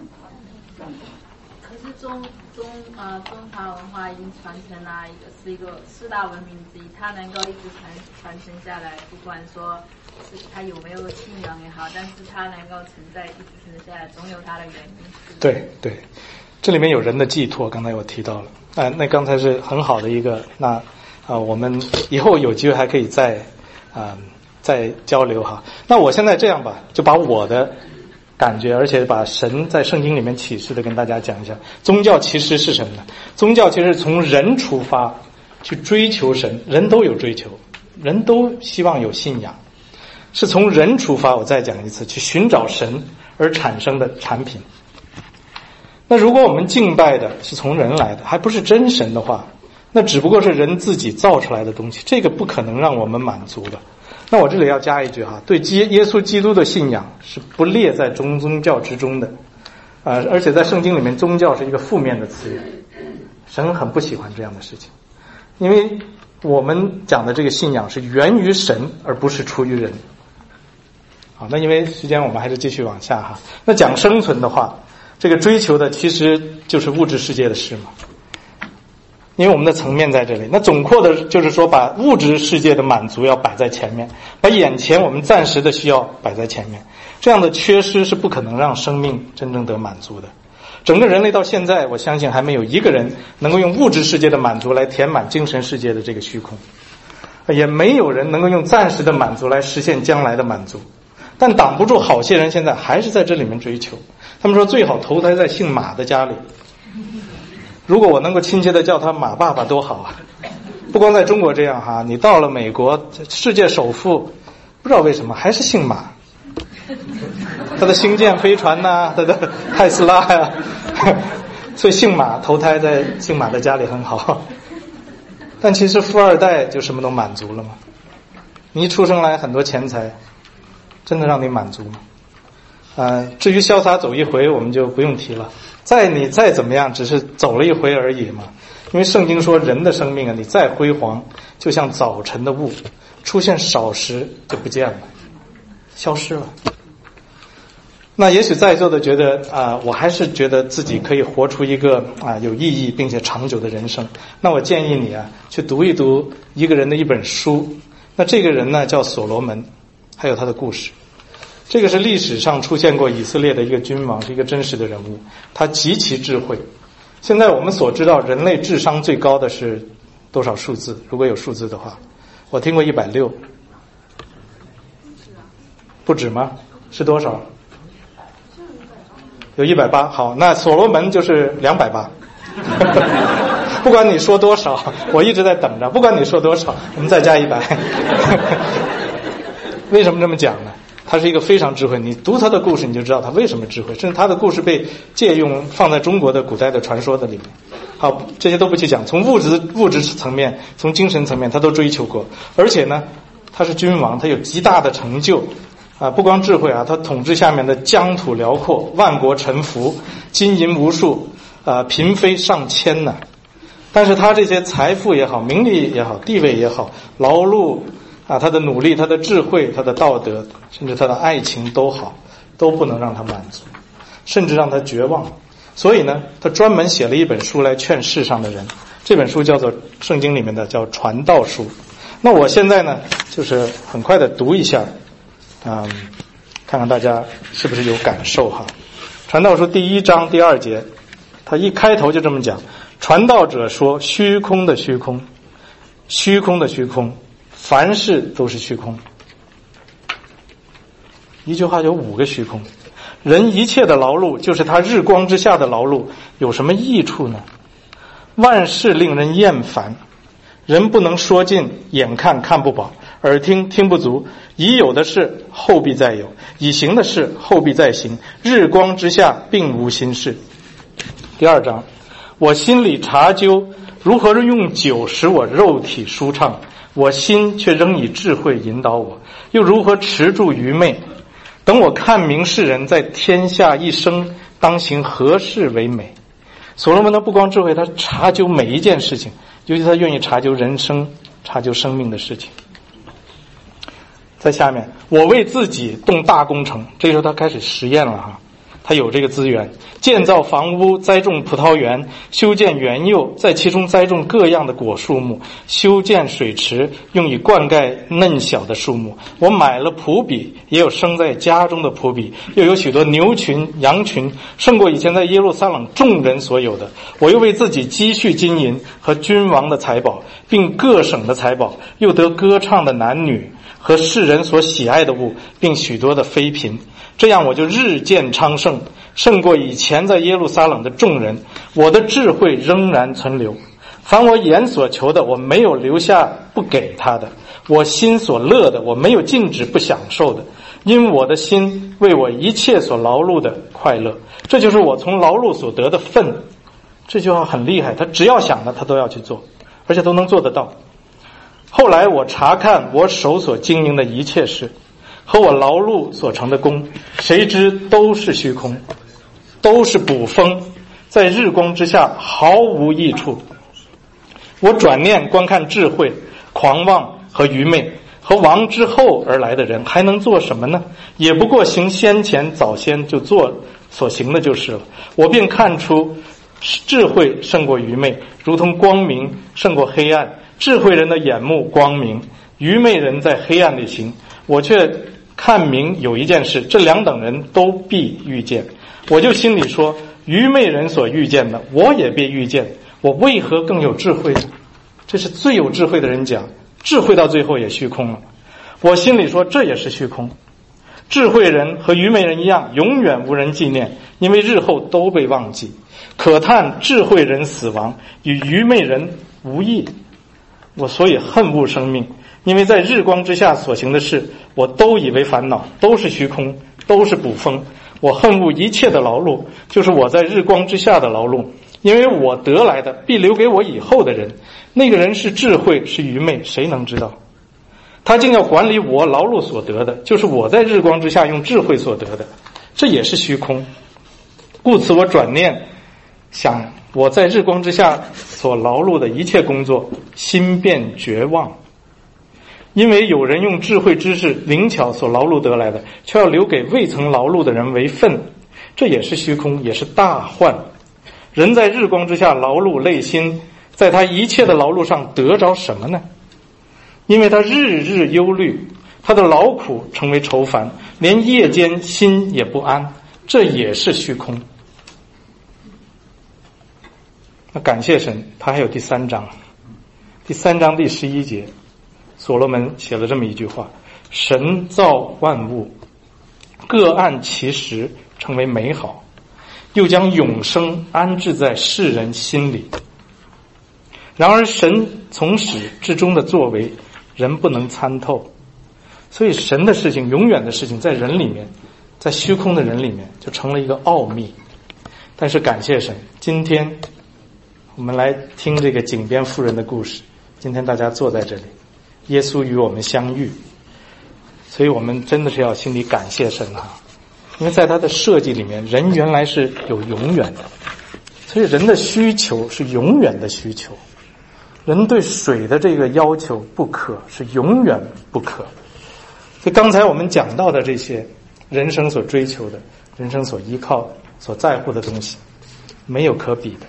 可是中中呃中华文化已经传承了一个是一个四大文明之一，它能够一直传传承下来，不管说是它有没有信仰也好，但是它能够存在一直存在下来，总有它的原因。对对，这里面有人的寄托，刚才我提到了。啊，那刚才是很好的一个，那啊，我们以后有机会还可以再啊再交流哈。那我现在这样吧，就把我的感觉，而且把神在圣经里面启示的跟大家讲一下。宗教其实是什么呢？宗教其实是从人出发去追求神，人都有追求，人都希望有信仰，是从人出发，我再讲一次，去寻找神而产生的产品。那如果我们敬拜的是从人来的，还不是真神的话，那只不过是人自己造出来的东西，这个不可能让我们满足的。那我这里要加一句哈，对耶稣基督的信仰是不列在中宗教之中的，啊、呃，而且在圣经里面，宗教是一个负面的词语，神很不喜欢这样的事情，因为我们讲的这个信仰是源于神，而不是出于人。好，那因为时间我们还是继续往下哈。那讲生存的话，这个追求的其实就是物质世界的事嘛，因为我们的层面在这里。那总括的就是说，把物质世界的满足要摆在前面，把眼前我们暂时的需要摆在前面，这样的缺失是不可能让生命真正得满足的。整个人类到现在，我相信还没有一个人能够用物质世界的满足来填满精神世界的这个虚空，也没有人能够用暂时的满足来实现将来的满足。但挡不住好些人现在还是在这里面追求。他们说最好投胎在姓马的家里，如果我能够亲切的叫他马爸爸多好啊。不光在中国这样哈，你到了美国，世界首富不知道为什么还是姓马，他的星舰飞船呐、啊，他的特斯拉呀、啊，所以姓马投胎在姓马的家里很好。但其实富二代就什么都满足了嘛，你一出生来很多钱财，真的让你满足吗？呃，至于潇洒走一回，我们就不用提了。再你再怎么样，只是走了一回而已嘛。因为圣经说，人的生命啊，你再辉煌，就像早晨的雾，出现少时就不见了，消失了。那也许在座的觉得啊、呃，我还是觉得自己可以活出一个啊、呃、有意义并且长久的人生。那我建议你啊，去读一读一个人的一本书。那这个人呢，叫所罗门，还有他的故事。这个是历史上出现过以色列的一个君王，是一个真实的人物，他极其智慧。现在我们所知道人类智商最高的是多少数字？如果有数字的话，我听过一百六，不止吗？是多少？有一百八。好，那所罗门就是两百八。不管你说多少，我一直在等着，不管你说多少，我们再加一百。为什么这么讲呢？他是一个非常智慧，你读他的故事你就知道他为什么智慧，甚至他的故事被借用放在中国的古代的传说的里面。好，这些都不去讲，从物质物质层面，从精神层面他都追求过。而且呢，他是君王，他有极大的成就啊！不光智慧啊，他统治下面的疆土辽阔，万国臣服，金银无数啊，嫔妃上千呢。但是他这些财富也好，名利也好，地位也好，劳碌啊，他的努力、他的智慧、他的道德，甚至他的爱情都好，都不能让他满足，甚至让他绝望。所以呢，他专门写了一本书来劝世上的人，这本书叫做圣经里面的叫传道书。那我现在呢，就是很快的读一下，嗯，看看大家是不是有感受哈。传道书第一章第二节，他一开头就这么讲：传道者说，虚空的虚空，虚空的虚空，凡事都是虚空。一句话有五个虚空。人一切的劳碌，就是他日光之下的劳碌，有什么益处呢？万事令人厌烦，人不能说尽，眼看看不饱，耳听听不足，已有的事后必再有，已行的事后必再行，日光之下并无新事。第二章，我心里查究如何用酒使我肉体舒畅，我心却仍以智慧引导我，又如何持住愚昧。等我看明世人在天下一生当行何事为美。所罗门他不光智慧，他查究每一件事情，尤其他愿意查究人生、查究生命的事情。在下面，我为自己动大工程，这时候他开始实验了哈。他有这个资源，建造房屋，栽种葡萄园，修建园囿，在其中栽种各样的果树木，修建水池，用以灌溉嫩小的树木。我买了仆婢，也有生在家中的仆婢，又有许多牛群、羊群，胜过以前在耶路撒冷众人所有的。我又为自己积蓄金银和君王的财宝，并各省的财宝，又得歌唱的男女和世人所喜爱的物，并许多的妃嫔。这样我就日渐昌盛，胜过以前在耶路撒冷的众人。我的智慧仍然存留，凡我眼所求的，我没有留下不给他的；我心所乐的，我没有禁止不享受的。因我的心为我一切所劳碌的快乐，这就是我从劳碌所得的份。这句话很厉害，他只要想的他都要去做，而且都能做得到。后来我查看我手所经营的一切事和我劳碌所成的功，谁知都是虚空，都是捕风，在日光之下毫无益处。我转念观看智慧、狂妄和愚昧和王之后而来的人，还能做什么呢？也不过行先前早先就做所行的就是了。我便看出智慧胜过愚昧，如同光明胜过黑暗。智慧人的眼目光明，愚昧人在黑暗里行。我却看明有一件事，这两等人都必遇见。我就心里说，愚昧人所遇见的，我也必遇见。我为何更有智慧呢？这是最有智慧的人讲，智慧到最后也虚空了。我心里说，这也是虚空。智慧人和愚昧人一样，永远无人纪念，因为日后都被忘记。可叹智慧人死亡，与愚昧人无异。我所以恨恶生命，因为在日光之下所行的事，我都以为烦恼，都是虚空，都是捕风。我恨恶一切的劳碌，就是我在日光之下的劳碌，因为我得来的必留给我以后的人。那个人是智慧是愚昧，谁能知道？他竟要管理我劳碌所得的，就是我在日光之下用智慧所得的，这也是虚空。故此我转念想，我在日光之下所劳碌的一切工作，心变绝望。因为有人用智慧知识灵巧所劳碌得来的，却要留给未曾劳碌的人为分，这也是虚空，也是大患。人在日光之下劳碌累心，在他一切的劳碌上得着什么呢？因为他日日忧虑，他的劳苦成为愁烦，连夜间心也不安，这也是虚空。那感谢神，他还有第三章，第三章第十一节，所罗门写了这么一句话：神造万物，各按其时成为美好，又将永生安置在世人心里。然而神从始至终的作为，人不能参透，所以神的事情，永远的事情，在人里面，在虚空的人里面，就成了一个奥秘。但是感谢神，今天我们来听这个井边妇人的故事。今天大家坐在这里，耶稣与我们相遇，所以我们真的是要心里感谢神啊！因为在他的设计里面，人原来是有永远的，所以人的需求是永远的需求。 人对水的这个要求不可，是永远不可。所以刚才我们讲到的这些人生所追求的、人生所依靠、所在乎的东西，没有可比的。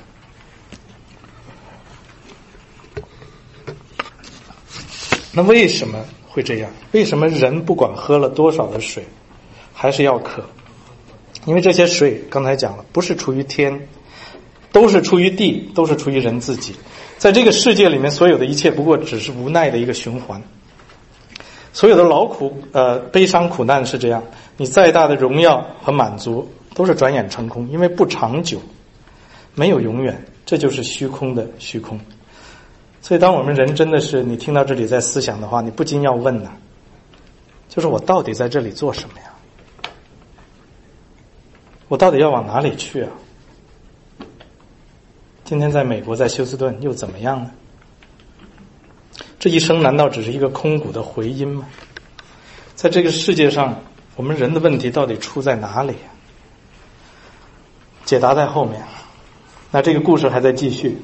那为什么会这样？为什么人不管喝了多少的水还是要渴？因为这些水刚才讲了，不是出于天，都是出于地，都是出于人自己。在这个世界里面，所有的一切不过只是无奈的一个循环。所有的劳苦呃悲伤苦难是这样，你再大的荣耀和满足都是转眼成空，因为不长久，没有永远，这就是虚空的虚空。所以当我们人真的是你听到这里在思想的话，你不禁要问呢，就是我到底在这里做什么呀？我到底要往哪里去啊？今天在美国，在休斯顿又怎么样呢？这一生难道只是一个空谷的回音吗？在这个世界上，我们人的问题到底出在哪里啊？解答在后面。那这个故事还在继续。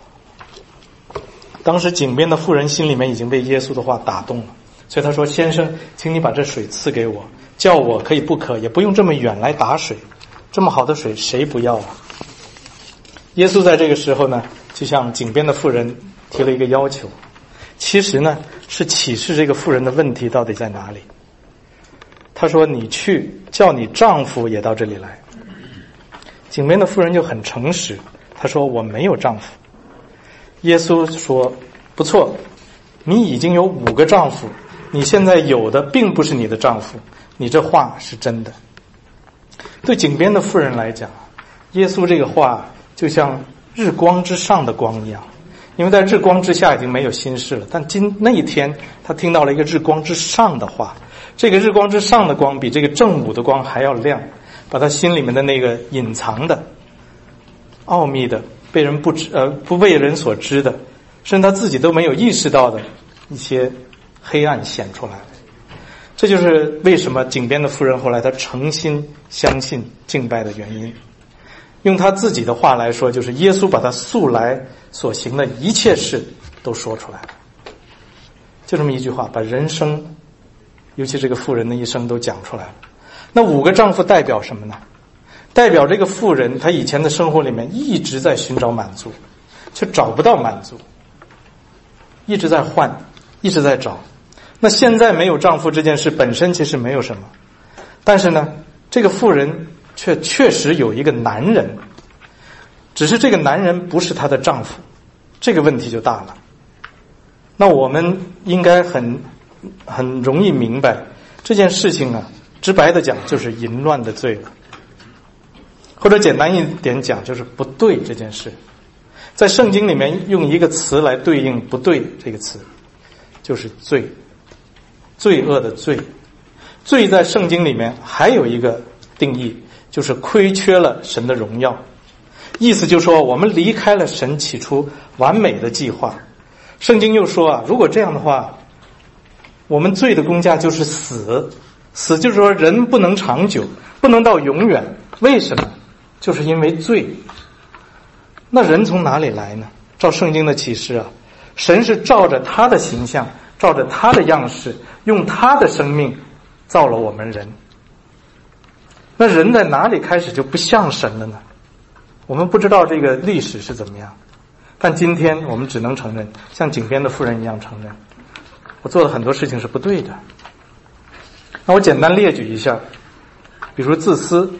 当时井边的妇人心里面已经被耶稣的话打动了，所以他说：先生，请你把这水赐给我，叫我可以不渴，也不用这么远来打水，这么好的水谁不要啊？耶稣在这个时候呢，就向井边的妇人提了一个要求，其实呢是启示这个妇人的问题到底在哪里。他说：你去叫你丈夫也到这里来。井边的妇人就很诚实，他说：我没有丈夫。耶稣说：不错，你已经有五个丈夫，你现在有的并不是你的丈夫，你这话是真的。对井边的妇人来讲，耶稣这个话就像日光之上的光一样，因为在日光之下已经没有心事了，但今那一天他听到了一个日光之上的话，这个日光之上的光比这个正午的光还要亮，把他心里面的那个隐藏的奥秘的被人不知呃不为人所知的，甚至他自己都没有意识到的一些黑暗显出来了。这就是为什么井边的妇人后来她诚心相信敬拜的原因。用他自己的话来说，就是耶稣把他素来所行的一切事都说出来了。就这么一句话，把人生，尤其这个妇人的一生都讲出来了。那五个丈夫代表什么呢？代表这个妇人她以前的生活里面一直在寻找满足，却找不到满足，一直在换，一直在找。那现在没有丈夫这件事本身其实没有什么，但是呢，这个妇人却确实有一个男人，只是这个男人不是她的丈夫，这个问题就大了。那我们应该很很容易明白这件事情啊，直白的讲就是淫乱的罪了，或者简单一点讲就是不对这件事。在圣经里面用一个词来对应不对这个词，就是罪，罪恶的罪。罪在圣经里面还有一个定义，就是亏缺了神的荣耀。意思就是说我们离开了神起初完美的计划。圣经又说啊，如果这样的话，我们罪的工价就是死。死就是说人不能长久，不能到永远。为什么？就是因为罪。那人从哪里来呢？照圣经的启示啊，神是照着他的形象，照着他的样式，用他的生命造了我们人。那人在哪里开始就不像神了呢？我们不知道这个历史是怎么样，但今天我们只能承认，像井边的妇人一样承认，我做的很多事情是不对的。那我简单列举一下，比如自私，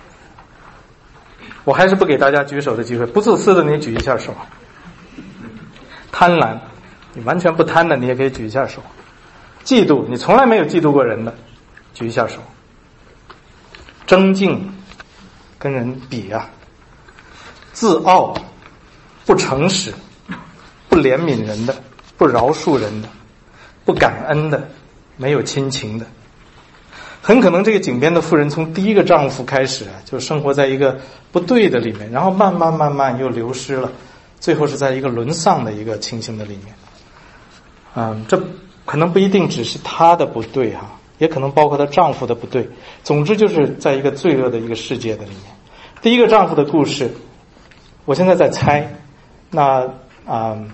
我还是不给大家举手的机会，不自私的你举一下手。贪婪，你完全不贪的你也可以举一下手。嫉妒，你从来没有嫉妒过人的，举一下手。争竞，跟人比啊。自傲，不诚实，不怜悯人的，不饶恕人的，不感恩的，没有亲情的。很可能这个井边的妇人从第一个丈夫开始啊，就生活在一个不对的里面，然后慢慢慢慢又流失了，最后是在一个沦丧的一个情形的里面。嗯，这可能不一定只是她的不对哈、啊，也可能包括她丈夫的不对。总之就是在一个罪恶的一个世界的里面。第一个丈夫的故事，我现在在猜，那啊、嗯，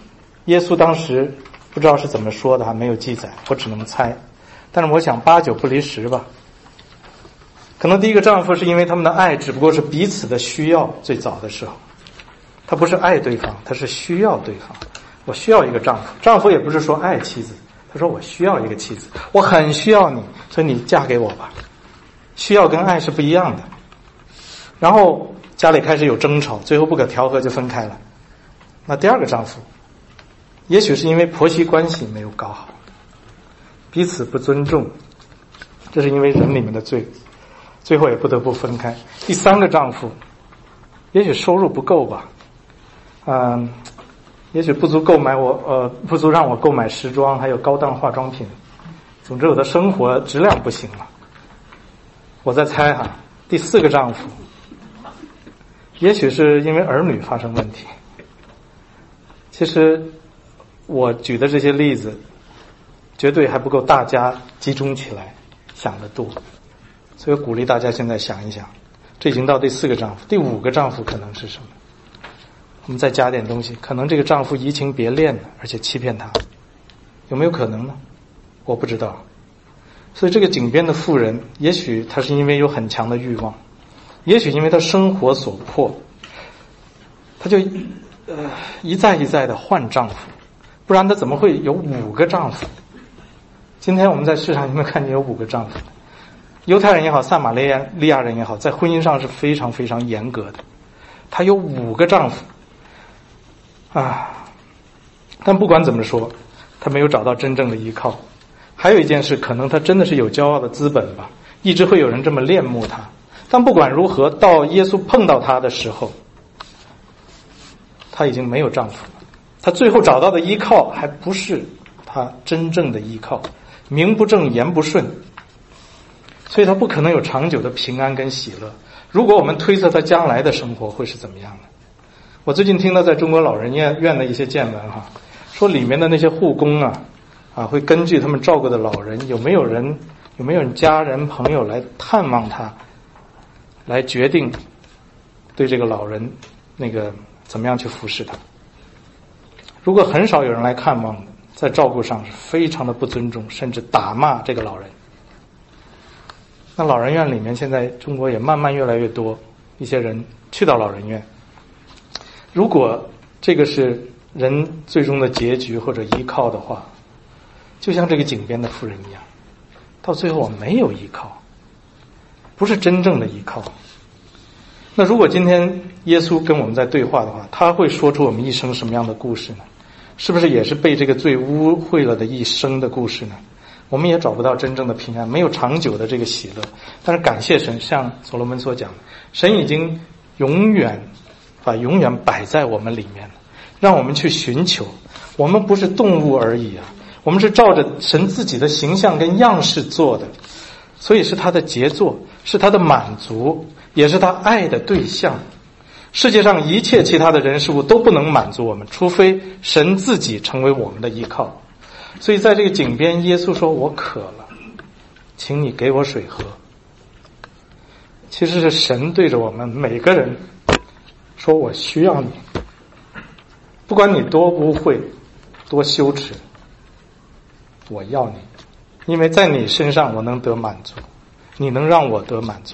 耶稣当时不知道是怎么说的，还没有记载，我只能猜，但是我想八九不离十吧。可能第一个丈夫是因为他们的爱只不过是彼此的需要，最早的时候他不是爱对方，他是需要对方。我需要一个丈夫，丈夫也不是说爱妻子，他说我需要一个妻子，我很需要你，所以你嫁给我吧。需要跟爱是不一样的。然后家里开始有争吵，最后不可调和就分开了。那第二个丈夫也许是因为婆媳关系没有搞好，彼此不尊重，这是因为人里面的罪，最后也不得不分开。第三个丈夫也许收入不够吧，嗯，也许不足购买我呃不足让我购买时装还有高档化妆品，总之我的生活质量不行了。我在猜哈，第四个丈夫也许是因为儿女发生问题。其实我举的这些例子绝对还不够大家集中起来想得多，所以我鼓励大家现在想一想，这已经到第四个丈夫，第五个丈夫可能是什么？我们再加点东西，可能这个丈夫移情别恋了，而且欺骗她，有没有可能呢？我不知道。所以这个井边的妇人，也许她是因为有很强的欲望，也许因为她生活所迫，她就呃一再一再的换丈夫，不然她怎么会有五个丈夫？今天我们在市场有没有看见有五个丈夫？犹太人也好，撒玛利亚利亚人也好，在婚姻上是非常非常严格的。她有五个丈夫啊！但不管怎么说，她没有找到真正的依靠。还有一件事，可能她真的是有骄傲的资本吧，一直会有人这么恋慕她。但不管如何，到耶稣碰到她的时候，她已经没有丈夫了。她最后找到的依靠还不是她真正的依靠，名不正言不顺，所以她不可能有长久的平安跟喜乐。如果我们推测她将来的生活会是怎么样的，我最近听到在中国老人院院的一些见闻哈，说里面的那些护工啊啊会根据他们照顾的老人有没有人有没有家人朋友来探望他，来决定对这个老人那个怎么样去服侍他。如果很少有人来看望，在照顾上是非常的不尊重，甚至打骂这个老人。那老人院里面现在中国也慢慢越来越多一些人去到老人院，如果这个是人最终的结局或者依靠的话，就像这个井边的妇人一样，到最后我没有依靠，不是真正的依靠。那如果今天耶稣跟我们在对话的话，他会说出我们一生什么样的故事呢？是不是也是被这个罪污秽了的一生的故事呢？我们也找不到真正的平安，没有长久的这个喜乐。但是感谢神，像所罗门所讲，神已经永远把永远摆在我们里面了，让我们去寻求。我们不是动物而已啊，我们是照着神自己的形象跟样式做的，所以是他的杰作，是他的满足，也是他爱的对象。世界上一切其他的人事物都不能满足我们，除非神自己成为我们的依靠。所以在这个井边，耶稣说我渴了，请你给我水喝。其实是神对着我们每个人说，我需要你，不管你多污秽多羞耻，我要你，因为在你身上我能得满足，你能让我得满足。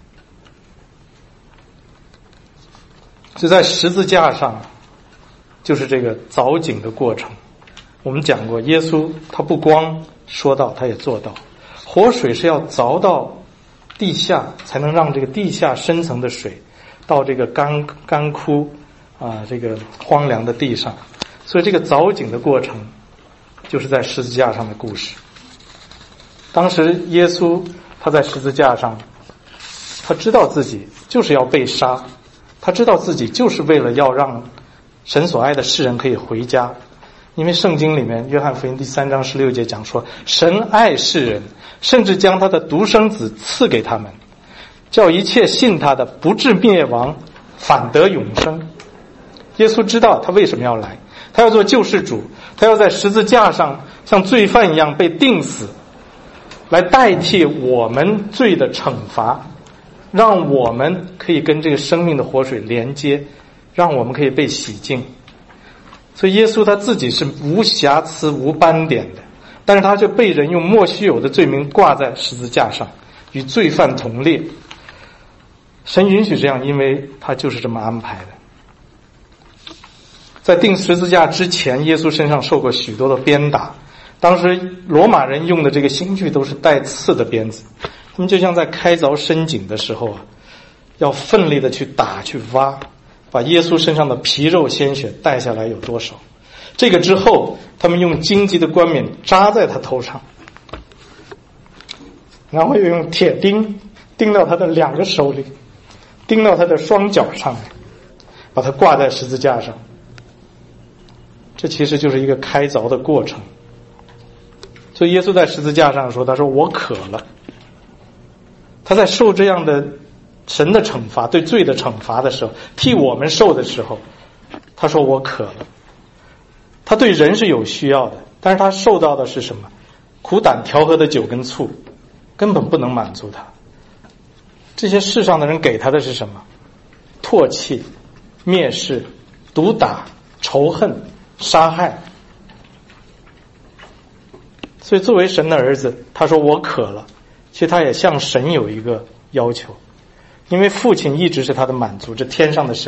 就在十字架上，就是这个凿井的过程。我们讲过，耶稣他不光说到，他也做到。活水是要凿到地下，才能让这个地下深层的水到这个干干枯啊这个荒凉的地上。所以这个凿井的过程就是在十字架上的故事。当时耶稣他在十字架上，他知道自己就是要被杀，他知道自己就是为了要让神所爱的世人可以回家。因为圣经里面约翰福音第三章十六节讲说，神爱世人，甚至将他的独生子赐给他们，叫一切信他的不至灭亡，反得永生。耶稣知道他为什么要来，他要做救世主，他要在十字架上像罪犯一样被钉死，来代替我们罪的惩罚，让我们可以跟这个生命的活水连接，让我们可以被洗净。 所以耶稣他自己是无瑕疵无斑点的，但是他却被人用莫须有的罪名挂在十字架上，与罪犯同列。神允许这样，因为他就是这么安排的。在钉十字架之前，耶稣身上受过许多的鞭打，当时罗马人用的这个刑具都是带刺的鞭子，他们就像在开凿深井的时候啊，要奋力的去打去挖，把耶稣身上的皮肉鲜血带下来有多少。这个之后，他们用荆棘的冠冕扎在他头上，然后又用铁钉钉到他的两个手里，钉到他的双脚上，把他挂在十字架上。这其实就是一个开凿的过程。所以耶稣在十字架上说，他说我渴了。他在受这样的神的惩罚，对罪的惩罚的时候，替我们受的时候，他说我渴了。他对人是有需要的，但是他受到的是什么？苦胆调和的酒跟醋，根本不能满足他。这些世上的人给他的是什么？唾弃、蔑视、毒打、仇恨、杀害。所以作为神的儿子，他说我渴了，其实他也向神有一个要求，因为父亲一直是他的满足，这天上的神。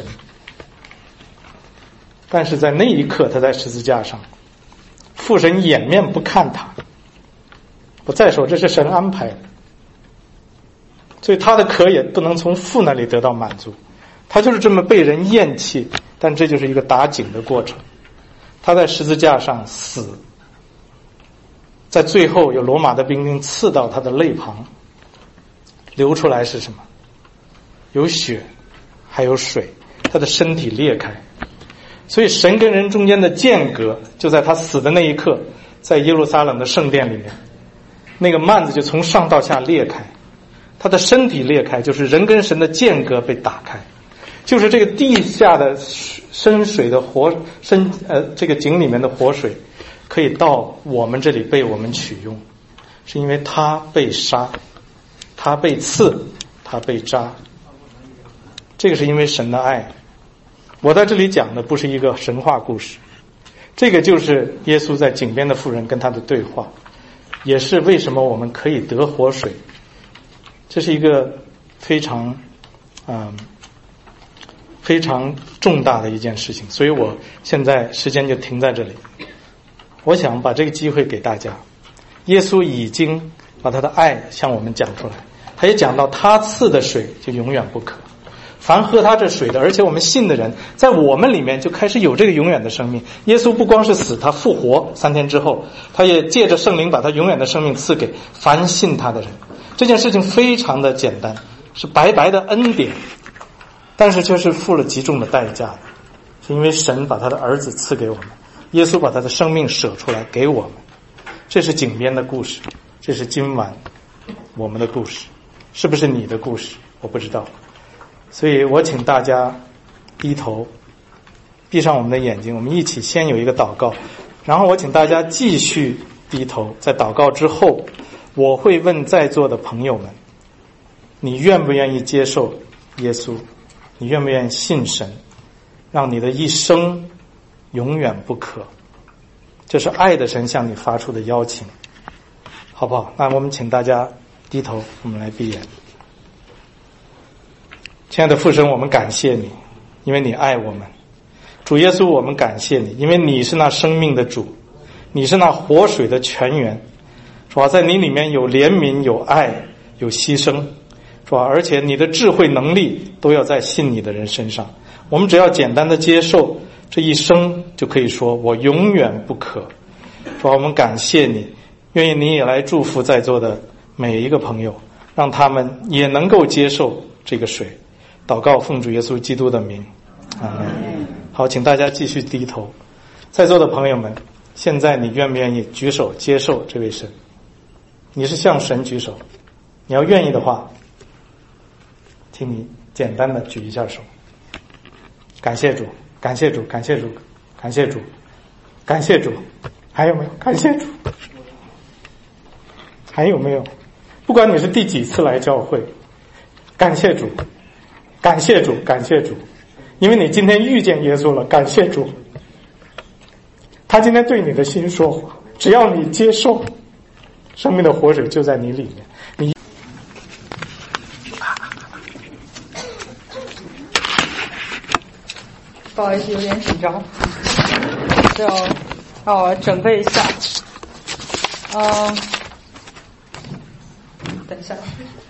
但是在那一刻，他在十字架上，父神掩面不看他。我再说，这是神安排的，所以他的渴也不能从父那里得到满足，他就是这么被人厌弃，但这就是一个打井的过程。他在十字架上死，在最后有罗马的兵丁刺到他的肋旁，流出来是什么？有血，还有水，他的身体裂开。所以神跟人中间的间隔就在他死的那一刻，在耶路撒冷的圣殿里面，那个幔子就从上到下裂开，他的身体裂开，就是人跟神的间隔被打开，就是这个地下的深水的活深呃这个井里面的活水可以到我们这里被我们取用，是因为他被杀，他被刺，他被扎，这个是因为神的爱。我在这里讲的不是一个神话故事，这个就是耶稣在井边的妇人跟他的对话，也是为什么我们可以得活水。这是一个非常嗯非常重大的一件事情，所以我现在时间就停在这里。我想把这个机会给大家，耶稣已经把他的爱向我们讲出来，他也讲到他赐的水就永远不渴，凡喝他这水的，而且我们信的人，在我们里面就开始有这个永远的生命。耶稣不光是死，他复活三天之后，他也借着圣灵把他永远的生命赐给凡信他的人。这件事情非常的简单，是白白的恩典，但是却是付了极重的代价的，是因为神把他的儿子赐给我们，耶稣把他的生命舍出来给我们。这是井边的故事，这是今晚我们的故事，是不是你的故事我不知道。所以我请大家低头，闭上我们的眼睛，我们一起先有一个祷告，然后我请大家继续低头。在祷告之后，我会问在座的朋友们，你愿不愿意接受耶稣？你愿不愿意信神，让你的一生永远不渴？这是爱的神向你发出的邀请，好不好？那我们请大家低头，我们来闭眼。亲爱的父神，我们感谢你，因为你爱我们。主耶稣，我们感谢你，因为你是那生命的主，你是那活水的泉源。主啊，在你里面有怜悯，有爱，有牺牲。主啊，而且你的智慧能力都要在信你的人身上。我们只要简单的接受，这一生就可以说我永远不渴。主啊，我们感谢你，愿意你也来祝福在座的每一个朋友，让他们也能够接受这个水。祷告奉主耶稣基督的名，阿门。好，请大家继续低头。在座的朋友们，现在你愿不愿意举手接受这位神？你是向神举手，你要愿意的话，请你简单的举一下手。感谢主，感谢主，感谢主，感谢主，感谢主。还有没有？感谢主。还有没有？不管你是第几次来教会，感谢主，感谢主，感谢主，因为你今天遇见耶稣了，感谢主。 他今天对你的心说话，只要你接受，生命的活水就在你里面。你不好意思，有点紧张，就让我准备一下。嗯，等一下。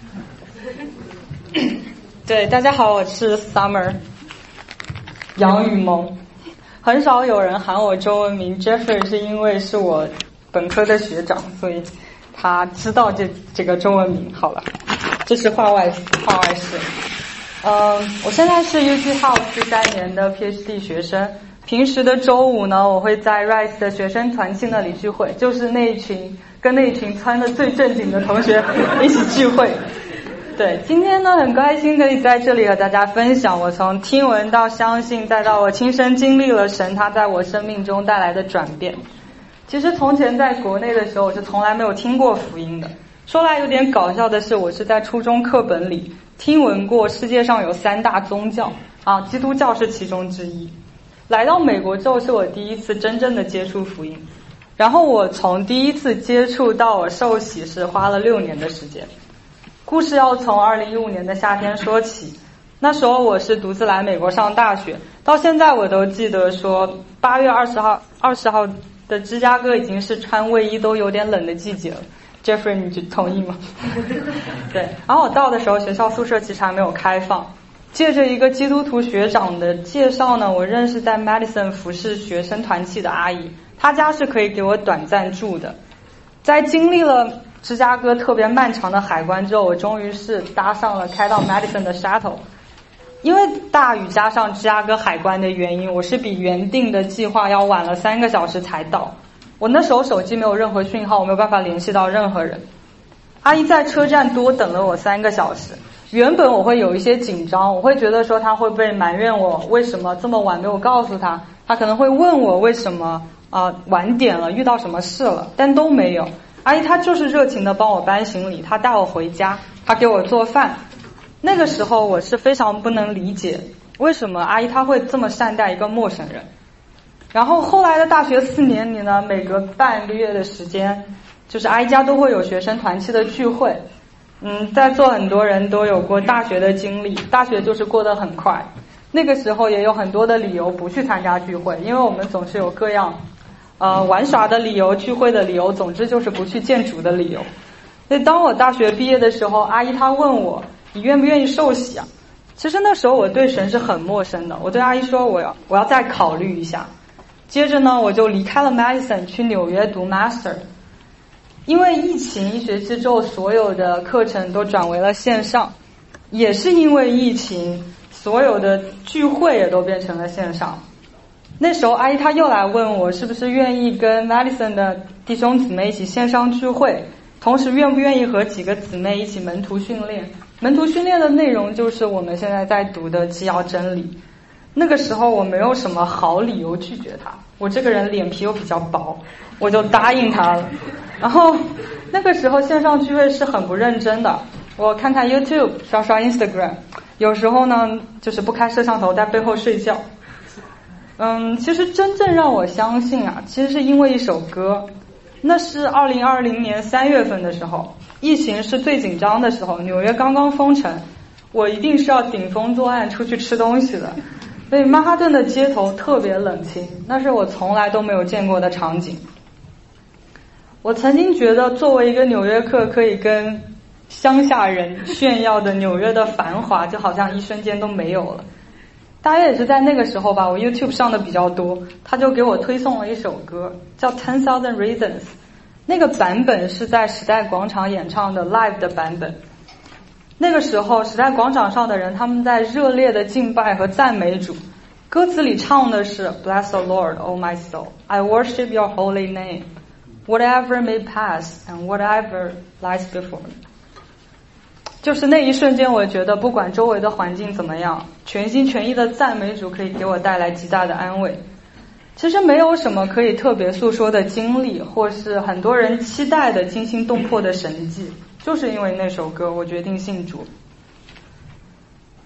对，大家好，我是 Summer 杨雨萌。很少有人喊我中文名 Jeffrey， 是因为是我本科的学长，所以他知道这这个中文名。好了，这是话外话外事。嗯，我现在是 U T House 第三年的 P H D 学生。平时的周五呢，我会在 Rise 的学生团契那里聚会，就是那一群跟那一群穿的最正经的同学一起聚会。对，今天呢很开心可以在这里和大家分享我从听闻到相信，再到我亲身经历了神他在我生命中带来的转变。其实从前在国内的时候，我是从来没有听过福音的。说来有点搞笑的是，我是在初中课本里听闻过世界上有三大宗教啊，基督教是其中之一。来到美国之后，是我第一次真正的接触福音。然后我从第一次接触到我受洗是花了六年的时间。故事要从二零一五年的夏天说起。那时候我是独自来美国上大学，到现在我都记得说八月二十号二十号的芝加哥已经是穿卫衣都有点冷的季节了。Jeffrey 你同意吗？对，然后我到的时候学校宿舍其实还没有开放。借着一个基督徒学长的介绍呢，我认识在 Madison 服侍学生团契的阿姨，她家是可以给我短暂住的。在经历了芝加哥特别漫长的海关之后，我终于是搭上了开到 Madison 的 shuttle。因为大雨加上芝加哥海关的原因，我是比原定的计划要晚了三个小时才到。我那时候手机没有任何讯号，我没有办法联系到任何人。阿姨在车站多等了我三个小时。原本我会有一些紧张，我会觉得说她会不会埋怨我为什么这么晚没有告诉她，她可能会问我为什么呃晚点了，遇到什么事了，但都没有。阿姨她就是热情的帮我搬行李，她带我回家，她给我做饭。那个时候我是非常不能理解为什么阿姨她会这么善待一个陌生人。然后后来的大学四年里呢，每隔半个月的时间，就是阿姨家都会有学生团契的聚会。嗯，在座很多人都有过大学的经历，大学就是过得很快。那个时候也有很多的理由不去参加聚会，因为我们总是有各样呃玩耍的理由、聚会的理由，总之就是不去见主的理由。所以当我大学毕业的时候，阿姨她问我你愿不愿意受洗啊？其实那时候我对神是很陌生的，我对阿姨说我要我要再考虑一下。接着呢，我就离开了 Madison 去纽约读 Master。因为疫情一学期之后，所有的课程都转为了线上，也是因为疫情，所有的聚会也都变成了线上。那时候阿姨她又来问我是不是愿意跟 Madison 的弟兄姊妹一起线上聚会，同时愿不愿意和几个姊妹一起门徒训练。门徒训练的内容就是我们现在在读的纪要真理。那个时候我没有什么好理由拒绝他，我这个人脸皮又比较薄，我就答应他了。然后那个时候线上聚会是很不认真的，我看看 YouTube， 刷刷 Instagram， 有时候呢就是不开摄像头在背后睡觉。嗯，其实真正让我相信啊，其实是因为一首歌。那是二零二零年三月份的时候，疫情是最紧张的时候，纽约刚刚封城，我一定是要顶风作案出去吃东西的。所以曼哈顿的街头特别冷清，那是我从来都没有见过的场景。我曾经觉得作为一个纽约客，可以跟乡下人炫耀的纽约的繁华就好像一瞬间都没有了。大约也是在那个时候吧，我 YouTube 上的比较多，他就给我推送了一首歌叫 Ten Thousand Reasons， 那个版本是在时代广场演唱的 live 的版本。那个时候时代广场上的人他们在热烈的敬拜和赞美主，歌词里唱的是 Bless the Lord, O my soul, I worship your holy name, whatever may pass and whatever lies before me。 就是那一瞬间，我觉得不管周围的环境怎么样，全心全意的赞美主可以给我带来极大的安慰。其实没有什么可以特别诉说的经历，或是很多人期待的惊心动魄的神迹，就是因为那首歌我决定信主。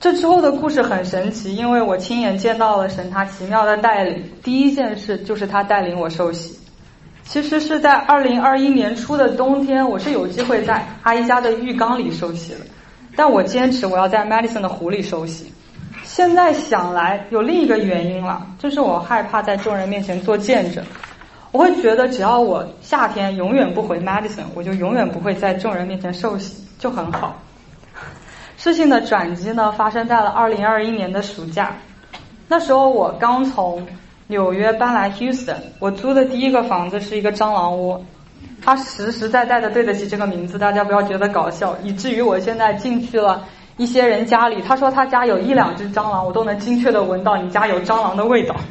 这之后的故事很神奇，因为我亲眼见到了神他奇妙的带领。第一件事就是他带领我受洗。其实是在二零二一年初的冬天，我是有机会在阿姨家的浴缸里受洗的，但我坚持我要在 Madison 的湖里受洗。现在想来有另一个原因了，就是我害怕在众人面前做见证。我会觉得只要我夏天永远不回 Madison， 我就永远不会在众人面前受洗，就很好。事情的转机呢，发生在了二零二一年的暑假。那时候我刚从纽约搬来 Houston， 我租的第一个房子是一个蟑螂窝，它实实在在的对得起这个名字，大家不要觉得搞笑，以至于我现在进去了一些人家里，他说他家有一两只蟑螂，我都能精确的闻到你家有蟑螂的味道。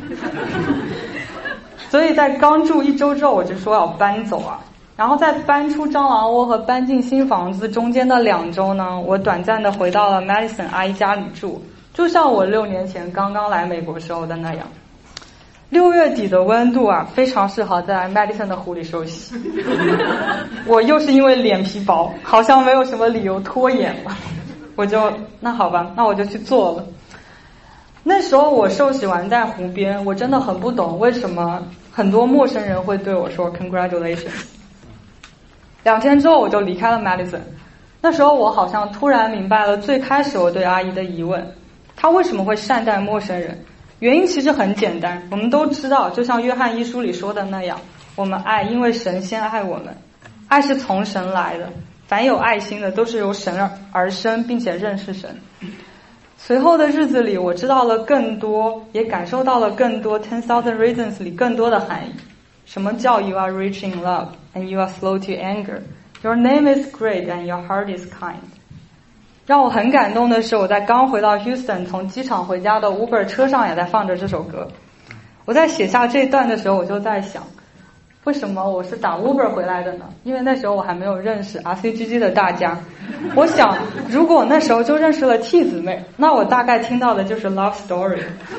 所以在刚住一周之后，我就说要搬走啊。然后在搬出蟑螂窝和搬进新房子中间的两周呢，我短暂的回到了 Madison 阿姨家里住，就像我六年前刚刚来美国时候的那样。六月底的温度啊，非常适合在 Madison 的湖里休息。我又是因为脸皮薄，好像没有什么理由拖延了，我就那好吧，那我就去做了。那时候我受洗完在湖边，我真的很不懂为什么很多陌生人会对我说 Congratulations。两天之后我就离开了 Madison。那时候我好像突然明白了最开始我对阿姨的疑问，她为什么会善待陌生人。原因其实很简单，我们都知道，就像约翰一书里说的那样，我们爱，因为神先爱我们，爱是从神来的，凡有爱心的都是由神而生，并且认识神。随后的日子里，我知道了更多，也感受到了更多 Ten Thousand Reasons 里更多的含义。什么叫 You are rich in love and you are slow to anger? Your name is great and your heart is kind. 让我很感动的是，我在刚回到 Houston 从机场回家的 Uber 车上也在放着这首歌。我在写下这段的时候，我就在想，为什么我是打 Uber 回来的呢？因为那时候我还没有认识 R C G G 的大家。我想，如果那时候就认识了 T 姊妹，那我大概听到的就是 Love Story。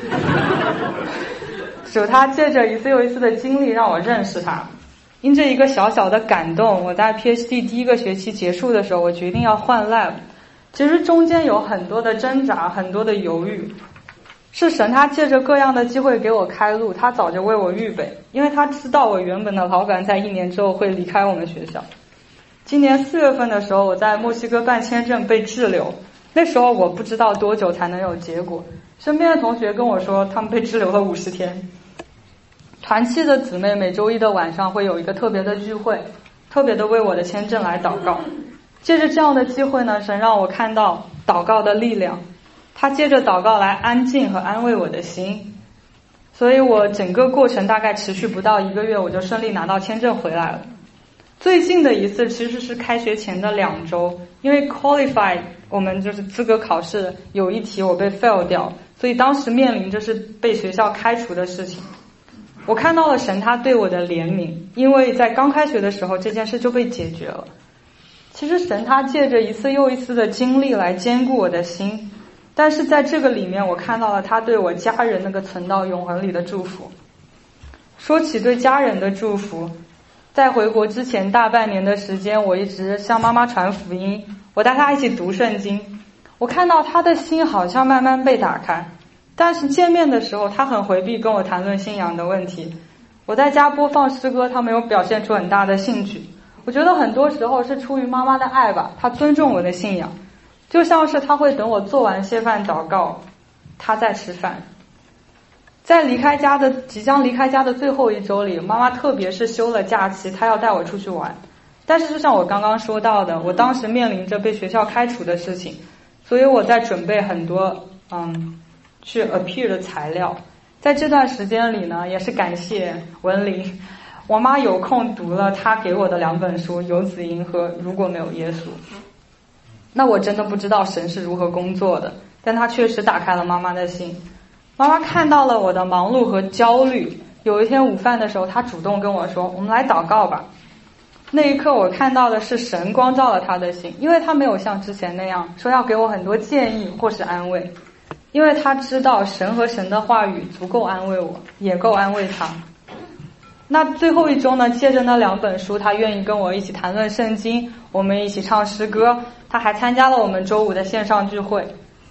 主他借着一次又一次的经历让我认识他。因这一个小小的感动，我在 P H D 第一个学期结束的时候，我决定要换 lab。其实中间有很多的挣扎，很多的犹豫，是神他借着各样的机会给我开路，他早就为我预备，因为他知道我原本的老板在一年之后会离开我们学校。今年四月份的时候，我在墨西哥办签证被滞留，那时候我不知道多久才能有结果，身边的同学跟我说他们被滞留了五十天。团契的姊妹每周一的晚上会有一个特别的聚会，特别的为我的签证来祷告。借着这样的机会呢，神让我看到祷告的力量，他借着祷告来安静和安慰我的心。所以我整个过程大概持续不到一个月，我就顺利拿到签证回来了。最近的一次其实是开学前的两周，因为 qualify 我们就是资格考试有一题我被 fail 掉，所以当时面临着是被学校开除的事情。我看到了神他对我的怜悯，因为在刚开学的时候这件事就被解决了。其实神他借着一次又一次的经历来坚固我的心，但是在这个里面我看到了他对我家人那个存到永恒里的祝福。说起对家人的祝福，在回国之前大半年的时间，我一直向妈妈传福音，我带她一起读圣经。我看到她的心好像慢慢被打开，但是见面的时候她很回避跟我谈论信仰的问题。我在家播放诗歌，她没有表现出很大的兴趣。我觉得很多时候是出于妈妈的爱吧，她尊重我的信仰，就像是她会等我做完谢饭祷告，她在吃饭。在离开家的即将离开家的最后一周里，妈妈特别是休了假期，她要带我出去玩。但是就像我刚刚说到的，我当时面临着被学校开除的事情，所以我在准备很多嗯去 appear 的材料。在这段时间里呢，也是感谢文林，我妈有空读了她给我的两本书《游子吟》和《如果没有耶稣》。那我真的不知道神是如何工作的，但他确实打开了妈妈的心。妈妈看到了我的忙碌和焦虑，有一天午饭的时候，她主动跟我说，我们来祷告吧。那一刻我看到的是神光照了她的心，因为她没有像之前那样说要给我很多建议或是安慰，因为她知道神和神的话语足够安慰我，也够安慰她。那最后一周呢，借着那两本书，她愿意跟我一起谈论圣经，我们一起唱诗歌，她还参加了我们周五的线上聚会。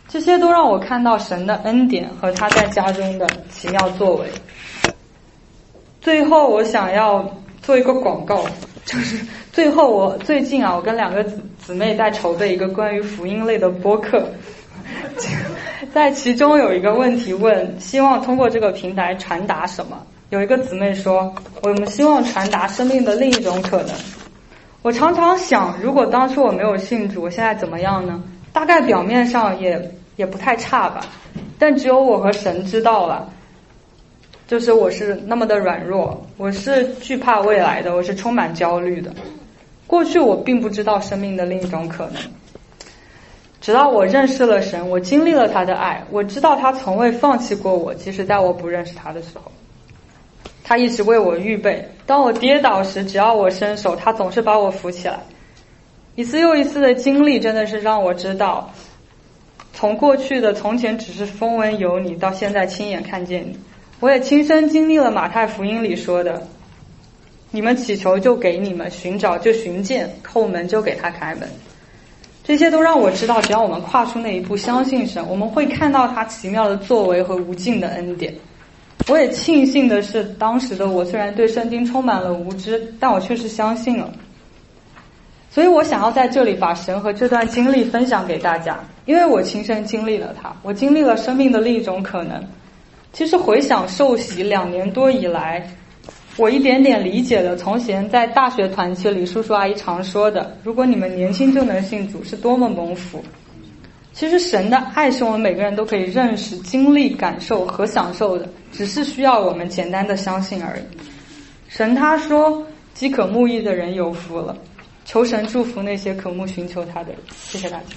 这些都让我看到神的恩典和他在家中的奇妙作为。最后我想要做一个广告，就是最后我最近啊，我跟两个姊姊妹在筹备一个关于福音类的播客，在其中有一个问题问，希望通过这个平台传达什么？有一个姊妹说，我们希望传达生命的另一种可能。我常常想，如果当初我没有信主，我现在怎么样呢？大概表面上也也不太差吧，但只有我和神知道了。就是我是那么的软弱，我是惧怕未来的，我是充满焦虑的。过去我并不知道生命的另一种可能，直到我认识了神，我经历了他的爱，我知道他从未放弃过我，即使在我不认识他的时候，他一直为我预备。当我跌倒时，只要我伸手，他总是把我扶起来。一次又一次的经历真的是让我知道，从过去的从前只是风闻有你，到现在亲眼看见你。我也亲身经历了马太福音里说的，你们祈求就给你们，寻找就寻见，叩门就给他开门。这些都让我知道，只要我们跨出那一步，相信神，我们会看到他奇妙的作为和无尽的恩典。我也庆幸的是，当时的我虽然对圣经充满了无知，但我确实相信了。所以我想要在这里把神和这段经历分享给大家，因为我亲身经历了它，我经历了生命的另一种可能。其实回想受洗两年多以来，我一点点理解了从前在大学团契里叔叔阿姨常说的，如果你们年轻就能信主，是多么蒙福。其实神的爱是我们每个人都可以认识、经历、感受和享受的，只是需要我们简单的相信而已。神他说，饥渴慕义的人有福了，求神祝福那些渴慕寻求他的人。谢谢大家。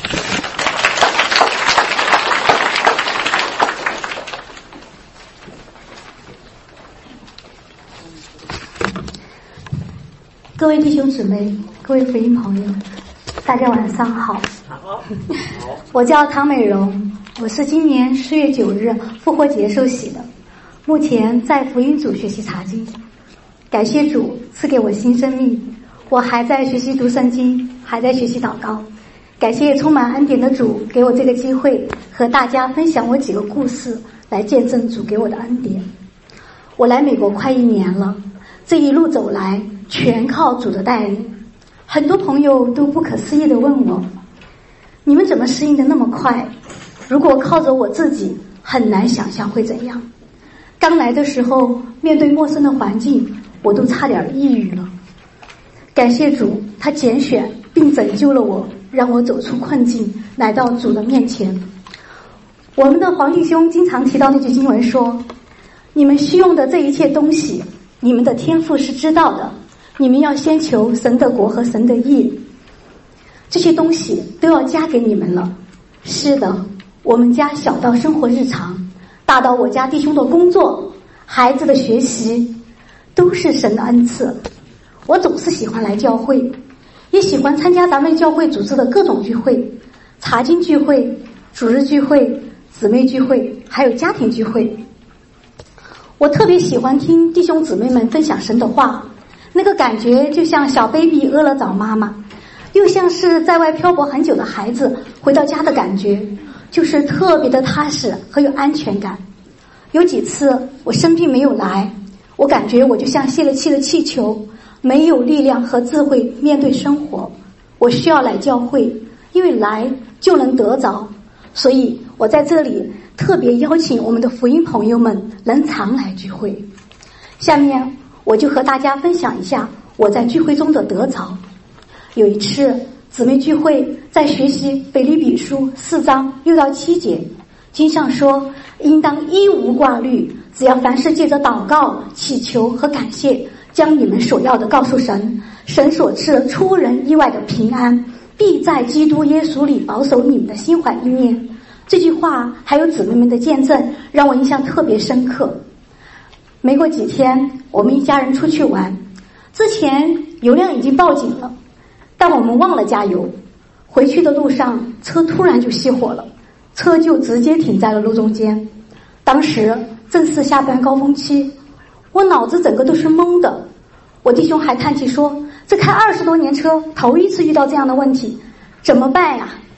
各位弟兄姊妹，各位福音朋友，大家晚上好。好，我叫唐美荣，我是今年四月九日复活节受洗的，目前在福音组学习查经。感谢主赐给我新生命，我还在学习读圣经，还在学习祷告。感谢充满恩典的主给我这个机会，和大家分享我几个故事，来见证主给我的恩典。我来美国快一年了，这一路走来全靠主的带领。很多朋友都不可思议地问我，你们怎么适应得那么快？如果靠着我自己，很难想象会怎样。刚来的时候，面对陌生的环境，我都差点抑郁了。感谢主，他拣选并拯救了我，让我走出困境，来到主的面前。我们的黄弟兄经常提到那句经文说，你们需用的这一切东西，你们的天父是知道的，你们要先求神的国和神的义，这些东西都要加给你们了。是的，我们家小到生活日常，大到我家弟兄的工作、孩子的学习，都是神的恩赐。我总是喜欢来教会，也喜欢参加咱们教会组织的各种聚会，查经聚会、主日聚会、姊妹聚会，还有家庭聚会。我特别喜欢听弟兄姊妹们分享神的话，那个感觉就像小 baby 饿了找妈妈，又像是在外漂泊很久的孩子回到家的感觉，就是特别的踏实和有安全感。有几次我生病没有来，我感觉我就像泄了气的气球，没有力量和智慧面对生活。我需要来教会，因为来就能得着，所以我在这里特别邀请我们的福音朋友们能常来聚会。下面我就和大家分享一下我在聚会中的得着。有一次姊妹聚会，在学习腓立比书四章六到七节，经上说，应当一无挂虑，只要凡事借着祷告、祈求和感谢，将你们所要的告诉神，神所赐出人意外的平安，必在基督耶稣里保守你们的心怀意念。这句话还有姊妹们的见证，让我印象特别深刻。没过几天，我们一家人出去玩，之前油量已经报警了，但我们忘了加油。回去的路上，车突然就熄火了，车就直接停在了路中间。当时正是下班高峰期，我脑子整个都是懵的。我弟兄还叹气说，这开二十多年车，头一次遇到这样的问题，怎么办呀？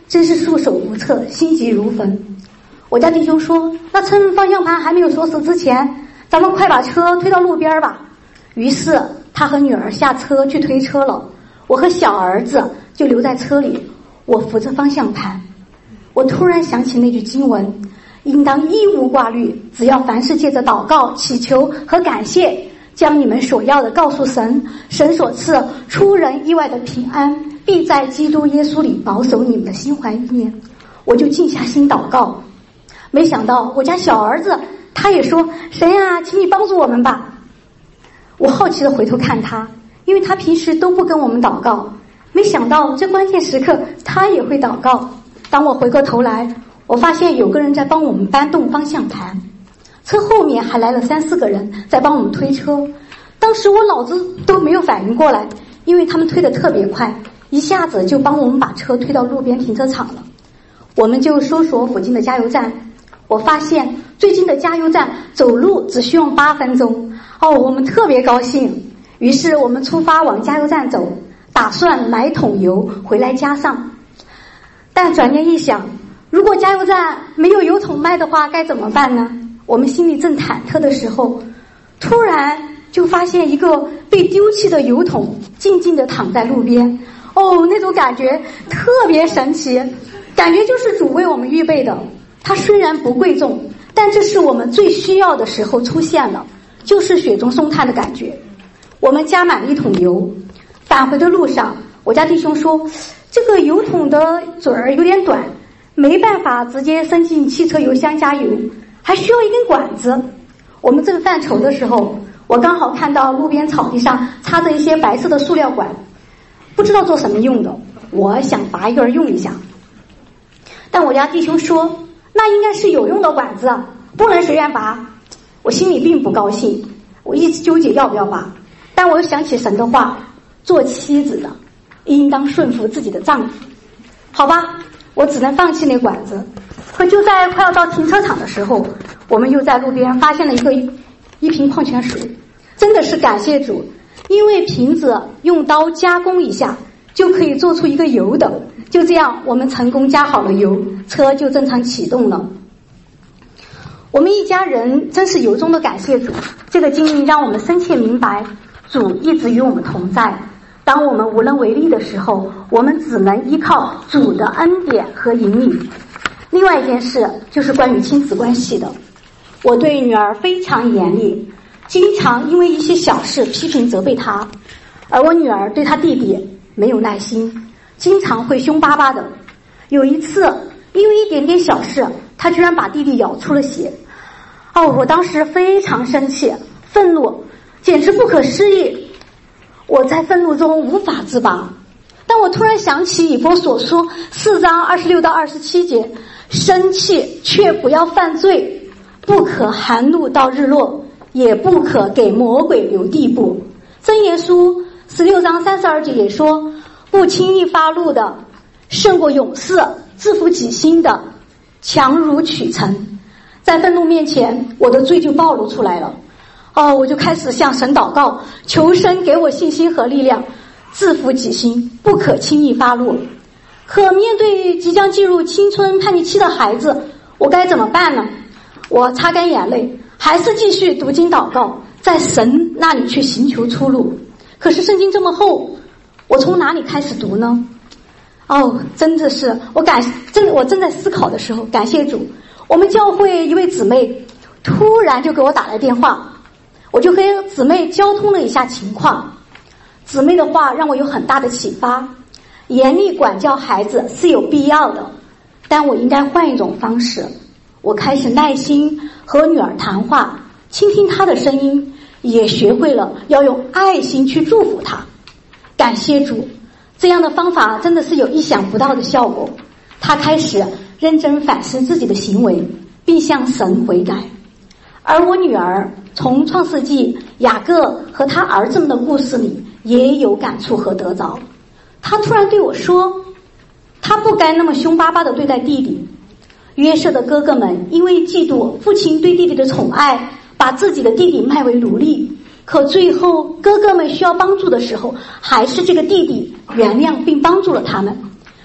真是束手无策，心急如焚。我家弟兄说，那趁方向盘还没有锁死之前，咱们快把车推到路边吧。于是他和女儿下车去推车了，我和小儿子就留在车里，我扶着方向盘。我突然想起那句经文，应当一无挂虑，只要凡事借着祷告、祈求和感谢，将你们所要的告诉神，神所赐出人意外的平安，必在基督耶稣里保守你们的心怀意念。我就静下心祷告。没想到我家小儿子他也说，神啊，请你帮助我们吧。我好奇地回头看他，因为他平时都不跟我们祷告，没想到这关键时刻他也会祷告。当我回过头来，我发现有个人在帮我们搬动方向盘，车后面还来了三四个人在帮我们推车。当时我脑子都没有反应过来，因为他们推得特别快，一下子就帮我们把车推到路边停车场了。我们就搜索附近的加油站，我发现最近的加油站走路只需要八分钟。哦，我们特别高兴，于是我们出发往加油站走，打算买桶油回来加上。但转念一想，如果加油站没有油桶卖的话该怎么办呢？我们心里正忐忑的时候，突然就发现一个被丢弃的油桶静静地躺在路边。哦，那种感觉特别神奇，感觉就是主为我们预备的。它虽然不贵重，但这是我们最需要的时候出现了，就是雪中送炭的感觉。我们加满了一桶油，返回的路上，我家弟兄说，这个油桶的嘴儿有点短，没办法直接伸进汽车油箱加油，还需要一根管子。我们正犯愁的时候，我刚好看到路边草地上插着一些白色的塑料管，不知道做什么用的，我想拔一根用一下。但我家弟兄说，那应该是有用的管子，不能随便拔。我心里并不高兴，我一直纠结要不要拔，但我又想起神的话，做妻子的应当顺服自己的丈夫。好吧，我只能放弃那管子。可就在快要到停车场的时候，我们又在路边发现了一个一瓶矿泉水。真的是感谢主，因为瓶子用刀加工一下就可以做出一个油的。就这样，我们成功加好了油，车就正常启动了。我们一家人真是由衷的感谢主，这个经历让我们深切明白，主一直与我们同在。当我们无能为力的时候，我们只能依靠主的恩典和引领。另外一件事就是关于亲子关系的，我对女儿非常严厉，经常因为一些小事批评责备她，而我女儿对她弟弟没有耐心，经常会凶巴巴的。有一次因为一点点小事，她居然把弟弟咬出了血。哦，我当时非常生气愤怒，简直不可思议。我在愤怒中无法自拔，但我突然想起以弗所书四章二十六到二十七节，生气却不要犯罪，不可含怒到日落，也不可给魔鬼留地步。箴言书十六章三十二节也说，不轻易发怒的胜过勇士，制服己心的强如取成。在愤怒面前，我的罪就暴露出来了。哦，我就开始向神祷告，求神给我信心和力量，制服己心，不可轻易发怒。可面对即将进入青春叛逆期的孩子，我该怎么办呢？我擦干眼泪，还是继续读经祷告，在神那里去寻求出路。可是圣经这么厚，我从哪里开始读呢？哦，真的是我感正我正在思考的时候，感谢主，我们教会一位姊妹突然就给我打来电话，我就和姊妹交通了一下情况。姊妹的话让我有很大的启发，严厉管教孩子是有必要的，但我应该换一种方式。我开始耐心和女儿谈话，倾听她的声音，也学会了要用爱心去祝福她。感谢主，这样的方法真的是有意想不到的效果。她开始认真反思自己的行为，并向神悔改。而我女儿从创世纪雅各和他儿子们的故事里也有感触和得着。她突然对我说，她不该那么凶巴巴地对待弟弟。约瑟的哥哥们因为嫉妒父亲对弟弟的宠爱，把自己的弟弟卖为奴隶，可最后哥哥们需要帮助的时候，还是这个弟弟原谅并帮助了他们。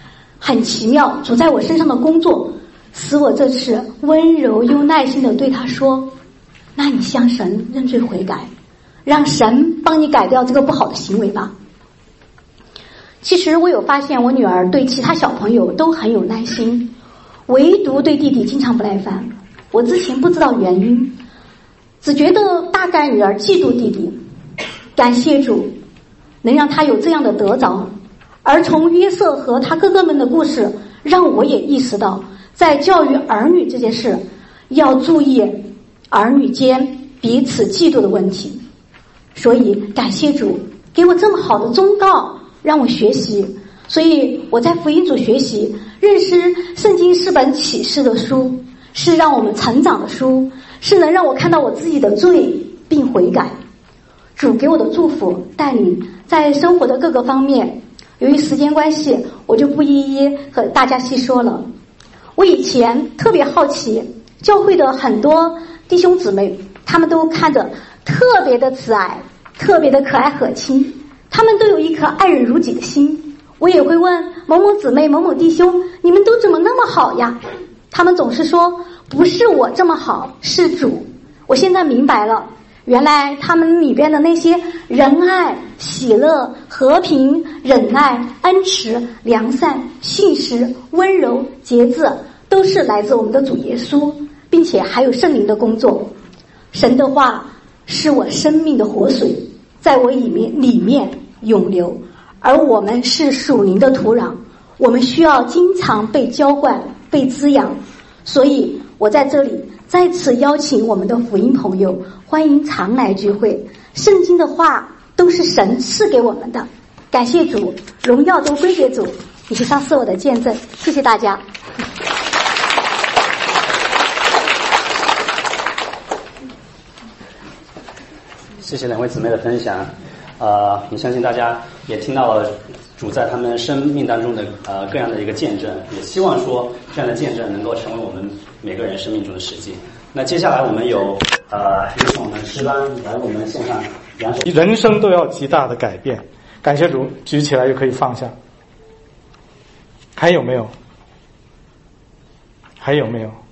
很奇妙，主在我身上的工作，使我这次温柔又耐心地对他说，那你向神认罪悔改，让神帮你改掉这个不好的行为吧。其实我有发现，我女儿对其他小朋友都很有耐心，唯独对弟弟经常不耐烦。我之前不知道原因，只觉得大概女儿嫉妒弟弟。感谢主能让他有这样的得着，而从约瑟和他哥哥们的故事，让我也意识到在教育儿女这件事要注意儿女间彼此嫉妒的问题。所以感谢主给我这么好的忠告，让我学习。所以我在福音组学习，认识圣经是本启示的书，是让我们成长的书，是能让我看到我自己的罪并悔改。主给我的祝福带领在生活的各个方面，由于时间关系，我就不一一和大家细说了。我以前特别好奇，教会的很多弟兄姊妹，他们都看着特别的慈爱，特别的可爱可亲，他们都有一颗爱人如己的心。我也会问某某姊妹某某弟兄，你们都怎么那么好呀？他们总是说不是我这么好，是主。我现在明白了，原来他们里边的那些仁爱、喜乐、和平、忍耐、恩慈、良善、信实、温柔、节制，都是来自我们的主耶稣，并且还有圣灵的工作。神的话是我生命的活水，在我里面里面涌流，而我们是属灵的土壤，我们需要经常被浇灌、被滋养。所以我在这里再次邀请我们的福音朋友，欢迎常来聚会。圣经的话都是神赐给我们的，感谢主，荣耀都归给主。以上是我的见证，谢谢大家。 谢谢两位姊妹的分享。呃，我相信大家也听到了主在他们生命当中的呃各样的一个见证，也希望说这样的见证能够成为我们每个人生命中的实际。那接下来我们有呃有请我们诗班来我们献上两首。 人生都要极大的改变，感谢主，举起来又可以放下。还有没有？还有没有？